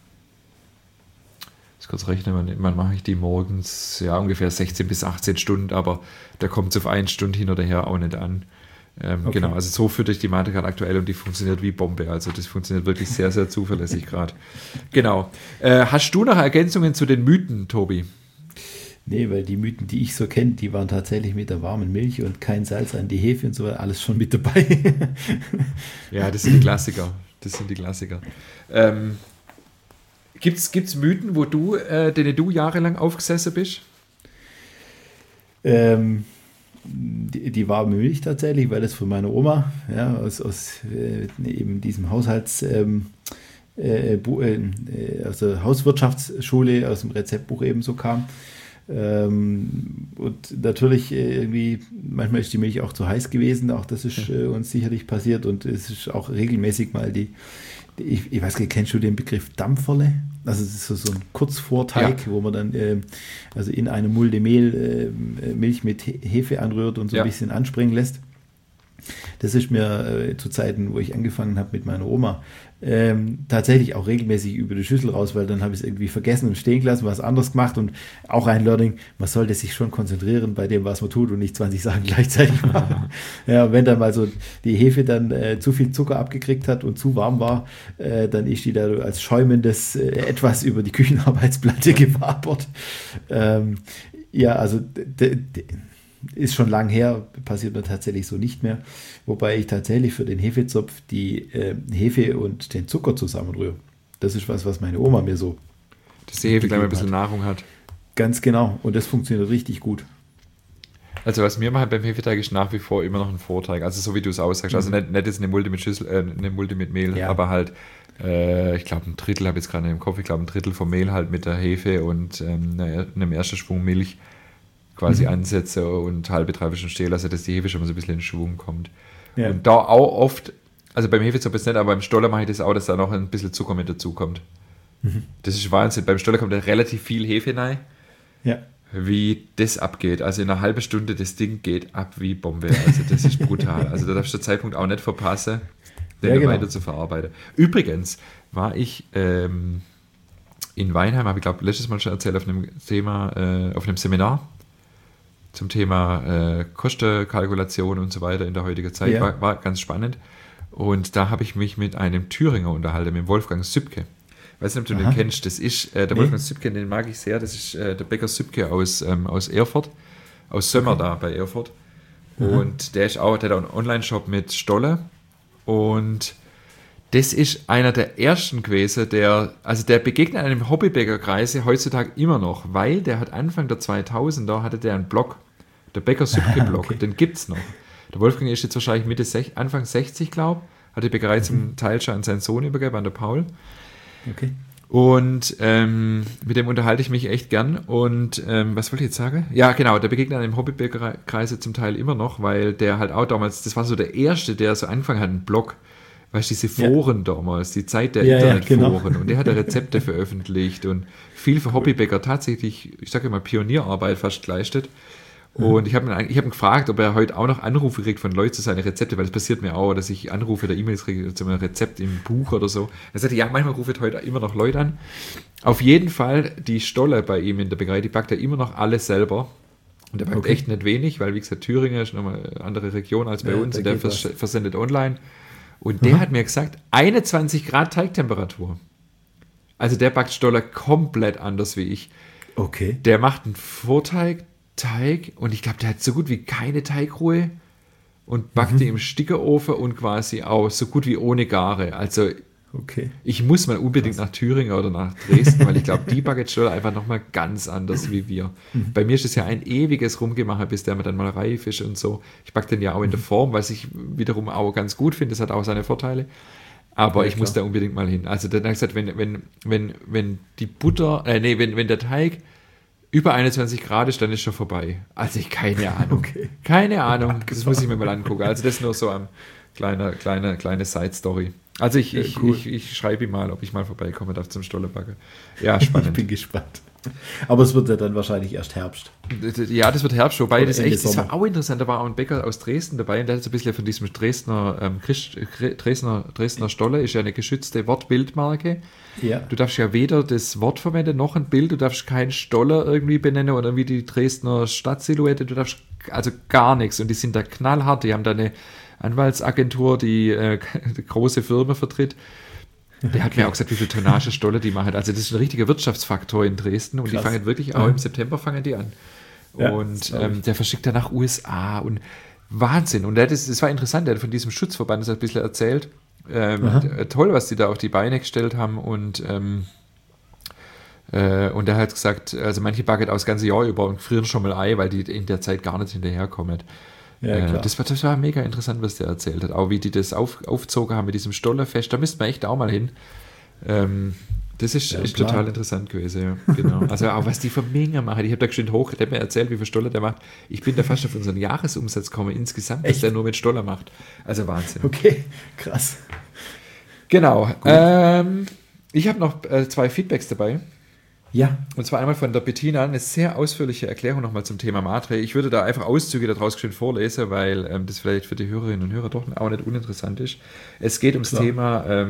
S1: kurz rechnen, wann mache ich die morgens, ja ungefähr 16 bis 18 Stunden, aber da kommt es auf 1 Stunde hin oder her auch nicht an. Genau, also so führe ich die Mate gerade aktuell und die funktioniert wie Bombe, also das funktioniert wirklich sehr, sehr zuverlässig gerade. Genau. Hast du noch Ergänzungen zu den Mythen, Tobi?
S2: Nee, weil die Mythen, die ich so kenne, die waren tatsächlich mit der warmen Milch und kein Salz an die Hefe und so, alles schon mit dabei.
S1: Ja, das sind die Klassiker. Gibt's Mythen, denen du jahrelang aufgesessen bist?
S2: Die warme Milch tatsächlich, weil das von meiner Oma aus eben diesem aus der Hauswirtschaftsschule, aus dem Rezeptbuch eben so kam. Und natürlich irgendwie, manchmal ist die Milch auch zu heiß gewesen, auch das ist uns sicherlich passiert und es ist auch regelmäßig mal ich weiß nicht, kennst du den Begriff Dampferle? Also es ist so ein Kurzvorteig, wo man dann also in eine Mulde Mehl Milch mit Hefe anrührt und so ein bisschen anspringen lässt. Das ist mir zu Zeiten, wo ich angefangen habe mit meiner Oma, tatsächlich auch regelmäßig über die Schüssel raus, weil dann habe ich es irgendwie vergessen und stehen gelassen, was anderes gemacht und auch ein Learning, man sollte sich schon konzentrieren bei dem, was man tut und nicht 20 Sachen gleichzeitig machen. Ja, wenn dann mal so die Hefe dann zu viel Zucker abgekriegt hat und zu warm war, dann ist die da als schäumendes etwas über die Küchenarbeitsplatte gewabert. Ja, also ist schon lang her, passiert mir tatsächlich so nicht mehr. Wobei ich tatsächlich für den Hefezopf die Hefe und den Zucker zusammenrühre. Das ist was meine Oma mir so.
S1: Dass die Hefe gleich mal ein bisschen Nahrung hat.
S2: Ganz genau. Und das funktioniert richtig gut.
S1: Also was wir machen beim Hefeteig ist nach wie vor immer noch ein Vorteig. Also so wie du es aussagst. Also nicht jetzt eine Mulde mit Mehl, aber halt ich glaube ein Drittel, habe ich jetzt gerade im Kopf, ein Drittel vom Mehl halt mit der Hefe und einem ersten Schwung Milch quasi ansetze und halbe, dreiviertel Stunde stehen lasse, dass die Hefe schon mal so ein bisschen in Schwung kommt. Ja. Und da auch oft, also beim Hefezopf ist nicht, aber beim Stoller mache ich das auch, dass da noch ein bisschen Zucker mit dazu kommt. Das ist Wahnsinn. Beim Stoller kommt da relativ viel Hefe rein. Ja. Wie das abgeht. Also in einer halben Stunde, das Ding geht ab wie Bombe. Also das ist brutal. Also da darfst du den Zeitpunkt auch nicht verpassen, den weiter zu verarbeiten. Übrigens war ich in Weinheim, habe ich glaube letztes Mal schon erzählt, auf einem Seminar zum Thema Kostenkalkulation und so weiter in der heutigen Zeit. War ganz spannend. Und da habe ich mich mit einem Thüringer unterhalten, mit Wolfgang Sübke. Ich weiß nicht, ob du den kennst. Das ist der Wolfgang Sübke, den mag ich sehr. Das ist der Bäcker Sübke aus Erfurt, aus Sömmer da bei Erfurt. Und der hat auch einen Online-Shop mit Stolle. Und das ist einer der ersten gewesen, der begegnet einem Hobbybäckerkreise heutzutage immer noch, weil der hat Anfang der 2000er hatte der einen Blog, der Bäcker Sübke-Blog, okay. Den gibt es noch. Der Wolfgang ist jetzt wahrscheinlich Anfang 60, glaube ich, hat die Bäckerei zum Teil schon an seinen Sohn übergeben, an der Paul.
S2: Okay.
S1: Und mit dem unterhalte ich mich echt gern. Und was wollte ich jetzt sagen? Ja, genau, der begegnet einem Hobbybäckerkreise zum Teil immer noch, weil der halt auch damals, das war so der Erste, der so angefangen hat, einen Blog, weißt du, diese Foren damals, die Zeit der Internetforen. Genau. Und der hat Rezepte veröffentlicht und viel für Hobbybäcker tatsächlich, ich sage mal, Pionierarbeit fast geleistet. Und ich hab ihn gefragt, ob er heute auch noch Anrufe kriegt von Leuten zu seinen Rezepte, weil das passiert mir auch, dass ich Anrufe oder E-Mails kriege zu einem Rezept im Buch oder so. Er sagte, ja, manchmal ruft heute immer noch Leute an. Auf jeden Fall, die Stolle bei ihm in der Bäckerei, die backt er immer noch alles selber. Und der backt echt nicht wenig, weil, wie gesagt, Thüringen ist nochmal eine andere Region als bei uns und der versendet online. Und der hat mir gesagt, 21 Grad Teigtemperatur. Also der backt Stoller komplett anders wie ich.
S2: Okay.
S1: Der macht einen Vorteig, und ich glaube, der hat so gut wie keine Teigruhe und backt die im Stickerofen und quasi auch so gut wie ohne Gare. Also ich muss mal unbedingt nach Thüringen oder nach Dresden, weil ich glaube, die backen Stoller einfach nochmal ganz anders wie wir. Bei mir ist es ja ein ewiges Rumgemache, bis der dann mal reif ist und so. Ich backe den ja auch in der Form, was ich wiederum auch ganz gut finde. Das hat auch seine Vorteile. Aber ich muss da unbedingt mal hin. Also dann habe ich gesagt, wenn die Butter, wenn der Teig über 21 Grad ist, dann ist schon vorbei. Also keine Ahnung. Keine Ahnung. Das muss ich mir mal angucken. Also das nur so eine kleine Side-Story. Also ich schreibe ihm mal, ob ich mal vorbeikomme darf zum Stollebacken. Ja, spannend.
S2: Ich bin gespannt. Aber es wird ja dann wahrscheinlich erst Herbst.
S1: Ja, das wird Herbst, wobei das war auch interessant. Da war auch ein Bäcker aus Dresden dabei und der hat so ein bisschen von diesem Dresdner Stolle, ist ja eine geschützte Wortbildmarke.
S2: Ja.
S1: Du darfst ja weder das Wort verwenden noch ein Bild, du darfst keinen Stoller irgendwie benennen oder irgendwie die Dresdner Stadtsilhouette, du darfst also gar nichts und die sind da knallhart, die haben da eine Anwaltsagentur, die große Firma vertritt. Der hat mir auch gesagt, wie viel Tonnage Stoller die machen. Also das ist ein richtiger Wirtschaftsfaktor in Dresden und die fangen wirklich auch im September fangen die an. Ja, und der verschickt dann nach USA und Wahnsinn. Und das war interessant, der hat von diesem Schutzverband das ein bisschen erzählt. Toll, was die da auf die Beine gestellt haben und er hat gesagt, also manche backen aus das ganze Jahr über und frieren schon mal Ei, weil die in der Zeit gar nicht hinterherkommen. Ja, das war mega interessant, was der erzählt hat. Auch wie die das aufgezogen haben mit diesem Stollerfest. Da müsste man echt auch mal hin. Das ist total interessant gewesen. Ja. Genau. Also auch was die für Mengen machen. Ich habe da geschwind der hat mir erzählt, wie viel Stoller der macht. Ich bin da fast auf unseren Jahresumsatz gekommen insgesamt, dass der nur mit Stoller macht. Also Wahnsinn.
S2: Okay, krass.
S1: Genau. Ich habe noch 2 Feedbacks dabei.
S2: Ja.
S1: Und zwar einmal von der Bettina, eine sehr ausführliche Erklärung nochmal zum Thema Matre. Ich würde da einfach Auszüge daraus schön vorlesen, weil das vielleicht für die Hörerinnen und Hörer doch auch nicht uninteressant ist. Es geht ums Thema,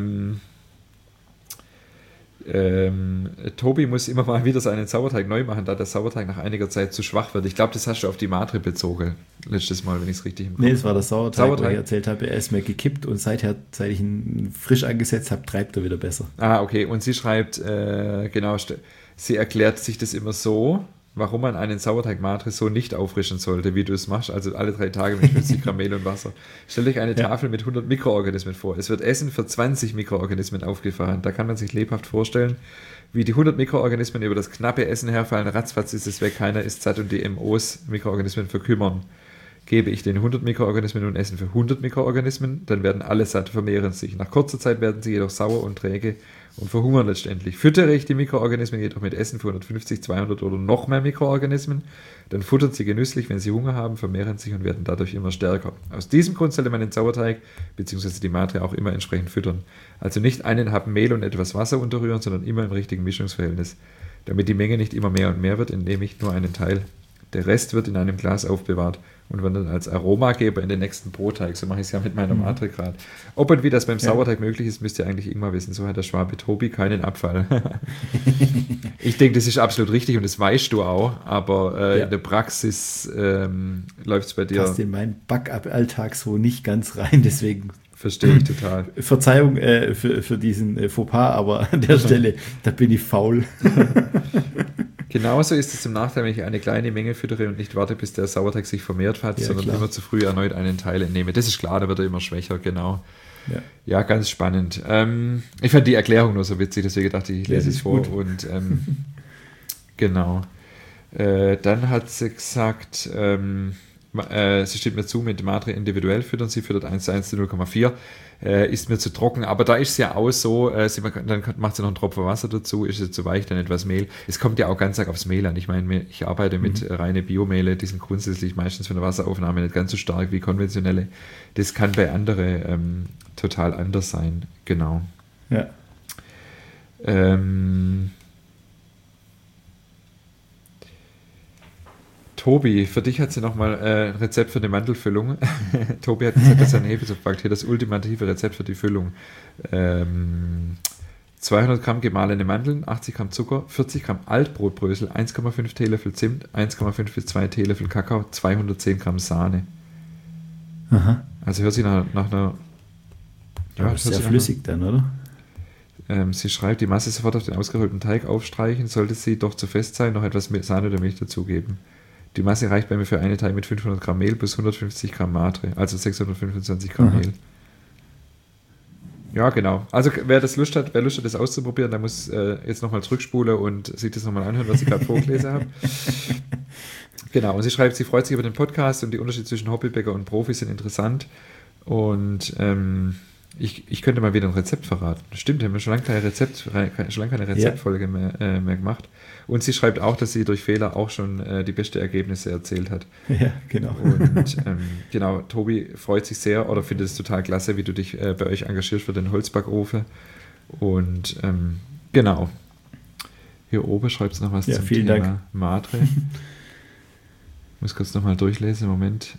S1: Tobi muss immer mal wieder seinen Sauerteig neu machen, da der Sauerteig nach einiger Zeit zu schwach wird. Ich glaube, das hast du auf die Matre bezogen, letztes Mal, wenn ich es richtig im Kopf habe.
S2: Nee, es war der Sauerteig, wo ich erzählt habe, er ist mir gekippt und seit ich ihn frisch angesetzt habe, treibt er wieder besser.
S1: Ah, okay. Und sie schreibt, sie erklärt sich das immer so, warum man einen Sauerteig-Matre so nicht auffrischen sollte, wie du es machst, also alle 3 Tage mit 50 Gramm Mehl und Wasser. Stell dich eine Tafel mit 100 Mikroorganismen vor. Es wird Essen für 20 Mikroorganismen aufgefahren. Da kann man sich lebhaft vorstellen, wie die 100 Mikroorganismen über das knappe Essen herfallen. Ratzfatz ist es weg, keiner ist satt und die MOs, Mikroorganismen, verkümmern. Gebe ich den 100 Mikroorganismen nun Essen für 100 Mikroorganismen, dann werden alle satt, vermehren sich. Nach kurzer Zeit werden sie jedoch sauer und träge und verhungern letztendlich. Füttere ich die Mikroorganismen jedoch mit Essen für 150, 200 oder noch mehr Mikroorganismen, dann futtern sie genüsslich, wenn sie Hunger haben, vermehren sich und werden dadurch immer stärker. Aus diesem Grund sollte man den Sauerteig bzw. die Matre auch immer entsprechend füttern. Also nicht einen Happen Mehl und etwas Wasser unterrühren, sondern immer im richtigen Mischungsverhältnis. Damit die Menge nicht immer mehr und mehr wird, entnehme ich nur einen Teil. Der Rest wird in einem Glas aufbewahrt und wird dann als Aromageber in den nächsten Brotteig. So mache ich es ja mit meiner Matre gerade. Ob und wie das beim Sauerteig möglich ist, müsst ihr eigentlich irgendwann wissen. So hat der Schwabe Tobi keinen Abfall. Ich denke, das ist absolut richtig und das weißt du auch, aber in der Praxis läuft es bei dir.
S2: Passt in meinen Backalltag so nicht ganz rein, deswegen.
S1: Verstehe ich total.
S2: Verzeihung für diesen Fauxpas, aber an der Stelle, da bin ich faul.
S1: Genauso ist es zum Nachteil, wenn ich eine kleine Menge füttere und nicht warte, bis der Sauerteig sich vermehrt hat, sondern immer zu früh erneut einen Teil entnehme. Das ist klar, da wird er immer schwächer, genau. Ja, ganz spannend. Ich fand die Erklärung nur so witzig, deswegen dachte ich lese es vor. Gut. Und genau. Dann hat sie gesagt, sie steht mir zu, mit Matre individuell füttern, sie füttert 1:1 zu 0,4. Ist mir zu trocken, aber da ist es ja auch so, dann macht sie noch einen Tropfen Wasser dazu, ist es zu weich, dann etwas Mehl. Es kommt ja auch ganz arg aufs Mehl an. Ich meine, ich arbeite mit reine Biomehle, die sind grundsätzlich meistens von der Wasseraufnahme nicht ganz so stark wie konventionelle. Das kann bei anderen total anders sein, genau.
S2: Ja.
S1: Tobi, für dich hat sie nochmal ein Rezept für eine Mandelfüllung. Tobi hat gesagt, dass er eine Hefe verpackt. Hier das ultimative Rezept für die Füllung. 200 Gramm gemahlene Mandeln, 80 Gramm Zucker, 40 Gramm Altbrotbrösel, 1,5 Teelöffel Zimt, 1,5 bis 2 Teelöffel Kakao, 210 Gramm Sahne.
S2: Aha.
S1: Also hört sich nach einer...
S2: Ja, das ist sehr flüssig dann, oder?
S1: Sie schreibt, die Masse sofort auf den ausgerollten Teig aufstreichen, sollte sie doch zu fest sein, noch etwas Sahne oder Milch dazugeben. Die Masse reicht bei mir für eine Teig mit 500 Gramm Mehl plus 150 Gramm Matre, also 625 Gramm Mehl. Ja, genau. Also wer Lust hat, das auszuprobieren, der muss jetzt nochmal zurückspulen und sich das nochmal anhören, was ich gerade vorgelesen habe. Genau, und sie schreibt, sie freut sich über den Podcast und die Unterschiede zwischen Hobbybäcker und Profi sind interessant. Und ich könnte mal wieder ein Rezept verraten. Stimmt, haben wir schon lange keine Rezeptfolge mehr gemacht. Und sie schreibt auch, dass sie durch Fehler auch schon die besten Ergebnisse erzielt hat.
S2: Ja, genau.
S1: Und genau, Tobi freut sich sehr oder findet es total klasse, wie du dich bei euch engagierst für den Holzbackofen. Und genau. Hier oben schreibt es noch was zum Thema Dank. Matre. Ich muss kurz nochmal durchlesen, Moment.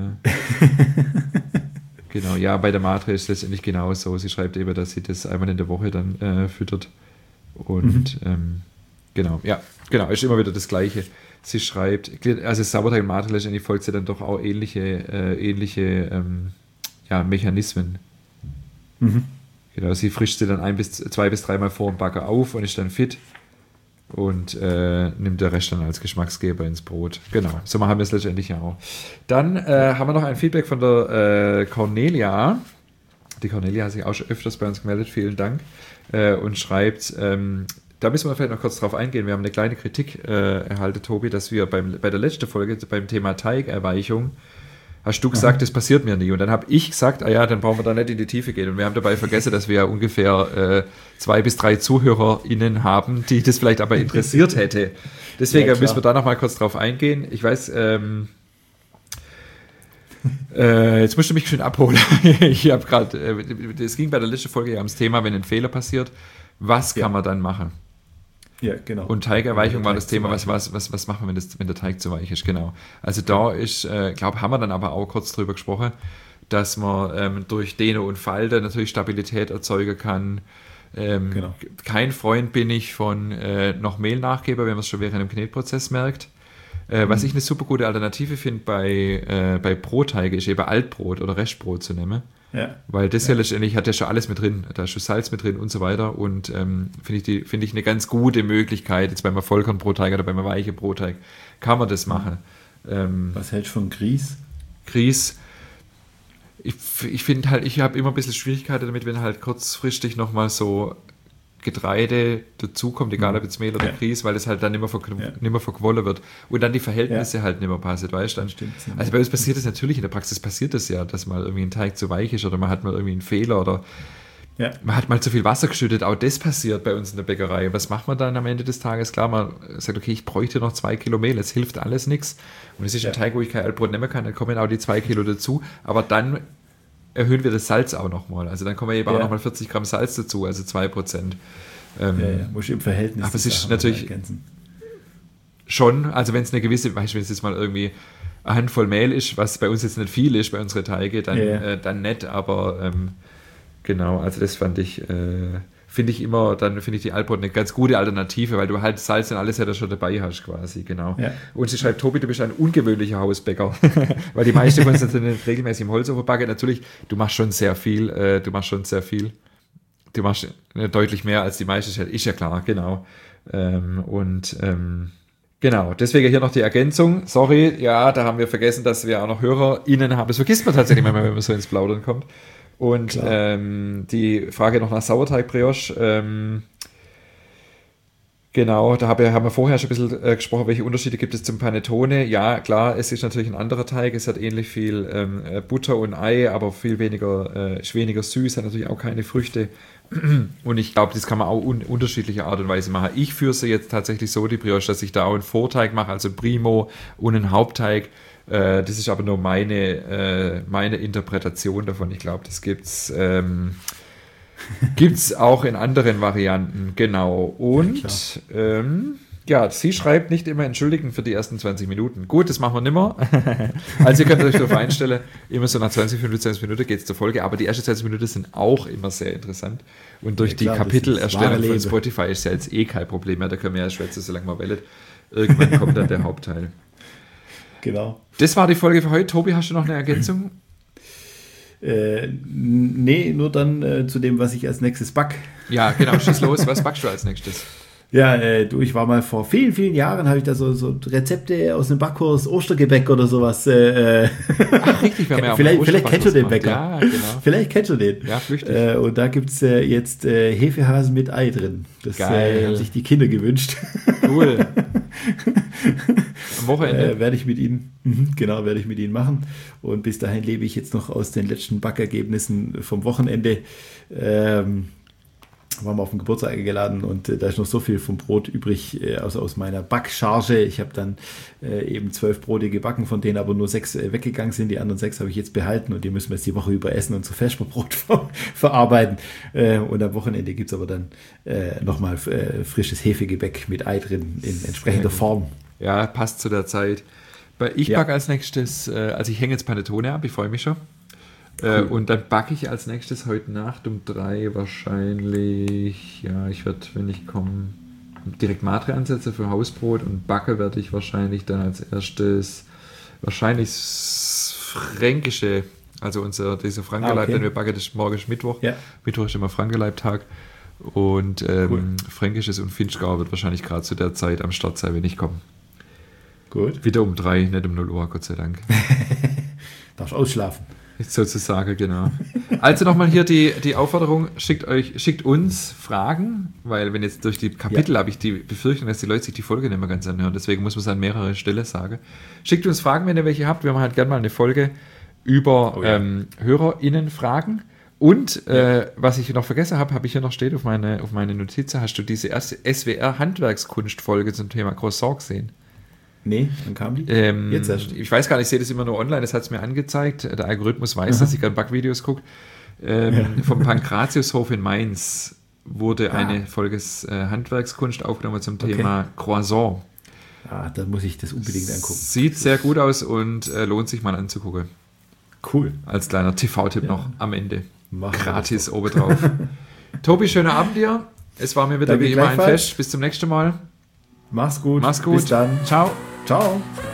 S1: Genau, ja, bei der Matre ist es letztendlich genauso. Sie schreibt eben, dass sie das einmal in der Woche dann füttert. Und genau, ist immer wieder das Gleiche. Sie schreibt, also Sauerteig und Matre letztendlich folgt sie dann doch auch ähnliche Mechanismen. Genau, sie frischt sie dann 2 bis 3 Mal vor dem Backer auf und ist dann fit und nimmt der Rest dann als Geschmacksgeber ins Brot. Genau, so machen wir es letztendlich ja auch. Dann haben wir noch ein Feedback von der Cornelia. Die Cornelia hat sich auch schon öfters bei uns gemeldet, vielen Dank. Und schreibt, da müssen wir vielleicht noch kurz drauf eingehen, wir haben eine kleine Kritik erhalten, Tobi, dass wir bei der letzten Folge beim Thema Teigerweichung, hast du gesagt, das passiert mir nie. Und dann habe ich gesagt, dann brauchen wir da nicht in die Tiefe gehen. Und wir haben dabei vergessen, dass wir ja ungefähr 2 bis 3 ZuhörerInnen haben, die das vielleicht aber interessiert hätte. Deswegen müssen wir da noch mal kurz drauf eingehen. Ich weiß, jetzt musst du mich schön abholen. Ich habe gerade, es ging bei der letzten Folge ja ums Thema, wenn ein Fehler passiert, was kann man dann machen?
S2: Ja, genau.
S1: Und Teigerweichung war das Thema, was machen wir, wenn der Teig zu weich ist, genau. Also da ist, haben wir dann aber auch kurz drüber gesprochen, dass man durch Dehne und Falte natürlich Stabilität erzeugen kann. Genau. Kein Freund bin ich von noch Mehl nachgeben, wenn man es schon während dem Knetprozess merkt. Was ich eine super gute Alternative finde bei Brotteige, ist eben Altbrot oder Restbrot zu nehmen. Ja. Weil das ja letztendlich hat ja schon alles mit drin, da ist schon Salz mit drin und so weiter und finde ich eine ganz gute Möglichkeit, jetzt beim Vollkornbrotteig oder beim weichen Brotteig, kann man das machen.
S2: Was hältst du von Grieß?
S1: Grieß, ich finde halt, ich habe immer ein bisschen Schwierigkeiten damit, wenn halt kurzfristig nochmal so Getreide dazukommt, egal ob jetzt Mehl oder Grieß, weil das halt dann nicht mehr verquollen wird und dann die Verhältnisse halt nicht mehr passen, weißt du? Also bei uns passiert das natürlich, in der Praxis passiert das ja, dass mal irgendwie ein Teig zu weich ist oder man hat mal irgendwie einen Fehler oder man hat mal zu viel Wasser geschüttet, auch das passiert bei uns in der Bäckerei. Was macht man dann am Ende des Tages? Klar, man sagt, okay, ich bräuchte noch 2 Kilo Mehl, es hilft alles nichts und es ist ein Teig, wo ich kein Altbrot nehmen kann, dann kommen auch die 2 Kilo dazu, aber dann erhöhen wir das Salz auch nochmal. Also dann kommen wir eben auch nochmal 40 Gramm Salz dazu, also 2%.
S2: Muss ich im Verhältnis.
S1: Aber es ist natürlich schon, also wenn es eine gewisse, weißt du, wenn es jetzt mal irgendwie eine Handvoll Mehl ist, was bei uns jetzt nicht viel ist, bei unseren Teige, dann nicht, aber genau, also das finde ich die Altbrot eine ganz gute Alternative, weil du halt Salz und alles ja da schon dabei hast quasi, genau. Ja. Und sie schreibt, Tobi, du bist ein ungewöhnlicher Hausbäcker, weil die meisten von uns sind regelmäßig im Holzofen backen. Natürlich, du machst schon sehr viel, du machst deutlich mehr als die meisten, ist ja klar, genau. Genau, deswegen hier noch die Ergänzung. Sorry, ja, da haben wir vergessen, dass wir auch noch HörerInnen haben. Das vergisst man tatsächlich manchmal, wenn man so ins Plaudern kommt. Und die Frage noch nach Sauerteig-Brioche. Genau, da haben wir vorher schon ein bisschen gesprochen, welche Unterschiede gibt es zum Panettone. Ja, klar, es ist natürlich ein anderer Teig. Es hat ähnlich viel Butter und Ei, aber viel weniger, ist weniger süß, hat natürlich auch keine Früchte. Und ich glaube, das kann man auch unterschiedliche Art und Weise machen. Ich führe sie jetzt tatsächlich so, die Brioche, dass ich da auch einen Vorteig mache, also Primo und einen Hauptteig. Das ist aber nur meine Interpretation davon. Ich glaube, das gibt's auch in anderen Varianten. Genau. Und ja, sie schreibt nicht immer entschuldigen für die ersten 20 Minuten. Gut, das machen wir nicht mehr. Also ihr könnt euch darauf einstellen, immer so nach 20, 25 Minuten geht es zur Folge, aber die ersten 20 Minuten sind auch immer sehr interessant. Und durch die Kapitelerstellung von Spotify ist ja jetzt kein Problem mehr, da können wir ja schwätzen, solange man will. Irgendwann kommt dann der Hauptteil.
S2: Genau.
S1: Das war die Folge für heute. Tobi, hast du noch eine Ergänzung?
S2: Nee, nur dann zu dem, was ich als nächstes back.
S1: Ja, genau, schieß los. Was backst du als nächstes?
S2: Ja, ich war mal vor vielen, vielen Jahren, habe ich da so Rezepte aus dem Backkurs, Ostergebäck oder sowas.
S1: Ach, richtig, wir haben ja auch
S2: vielleicht kennst du den Bäcker.
S1: Ja, genau.
S2: Vielleicht kennst du den.
S1: Ja, flüchtig.
S2: Und da gibt es jetzt Hefehasen mit Ei drin. Das haben sich die Kinder gewünscht.
S1: Cool. Am Wochenende
S2: werde ich mit ihnen machen. Und bis dahin lebe ich jetzt noch aus den letzten Backergebnissen vom Wochenende. Waren wir auf den Geburtstag eingeladen und da ist noch so viel vom Brot übrig, also aus meiner Backcharge. Ich habe dann eben 12 Brote gebacken, von denen aber nur 6 weggegangen sind. Die anderen 6 habe ich jetzt behalten und die müssen wir jetzt die Woche über essen und zu Vesperbrot verarbeiten. Und am Wochenende gibt es aber dann nochmal frisches Hefegebäck mit Ei drin in entsprechender Form.
S1: Ja, passt zu der Zeit. Ich backe als nächstes, also ich hänge jetzt Panettone ab, ich freue mich schon. Cool. Und dann backe ich als nächstes heute Nacht um 3 wahrscheinlich, ja, ich werde, wenn ich komme, direkt Matre ansetzen für Hausbrot und backe werde ich wahrscheinlich dann als erstes wahrscheinlich fränkische, also dieser Frankeleib, den wir backen, das morgen ist Mittwoch. Ja. Mittwoch ist immer Frankeleib-Tag und cool. Fränkisches und Finchgau wird wahrscheinlich gerade zu der Zeit am Start sein, wenn ich komme.
S2: Gut.
S1: Wieder um 3, nicht um 0 Uhr, Gott sei Dank.
S2: Darfst ausschlafen.
S1: Sozusagen, genau. Also nochmal hier die Aufforderung, schickt uns Fragen, weil wenn jetzt durch die Kapitel habe ich die Befürchtung, dass die Leute sich die Folge nicht mehr ganz anhören, deswegen muss man es an mehrere Stellen sagen. Schickt uns Fragen, wenn ihr welche habt. Wir machen halt gerne mal eine Folge über HörerInnen-Fragen. Und was ich noch vergessen habe, habe ich hier noch steht auf meine Notizen, hast du diese erste SWR-Handwerkskunst-Folge zum Thema Croissant gesehen?
S2: Nee, dann kam die.
S1: Jetzt erst. Ich weiß gar nicht, ich sehe das immer nur online, das hat es mir angezeigt. Der Algorithmus weiß, dass ich gerne Backvideos gucke. Vom Pankratiushof in Mainz wurde eine Folge Handwerkskunst aufgenommen zum Thema Croissant.
S2: Da muss ich das unbedingt angucken.
S1: Sieht sehr gut aus und lohnt sich mal anzugucken.
S2: Cool.
S1: Als kleiner TV-Tipp noch am Ende. Gratis obendrauf. Tobi, schönen Abend dir. Es war mir wieder wie immer ein Fest. Bis zum nächsten Mal.
S2: Mach's gut.
S1: Bis dann.
S2: Ciao. Ciao.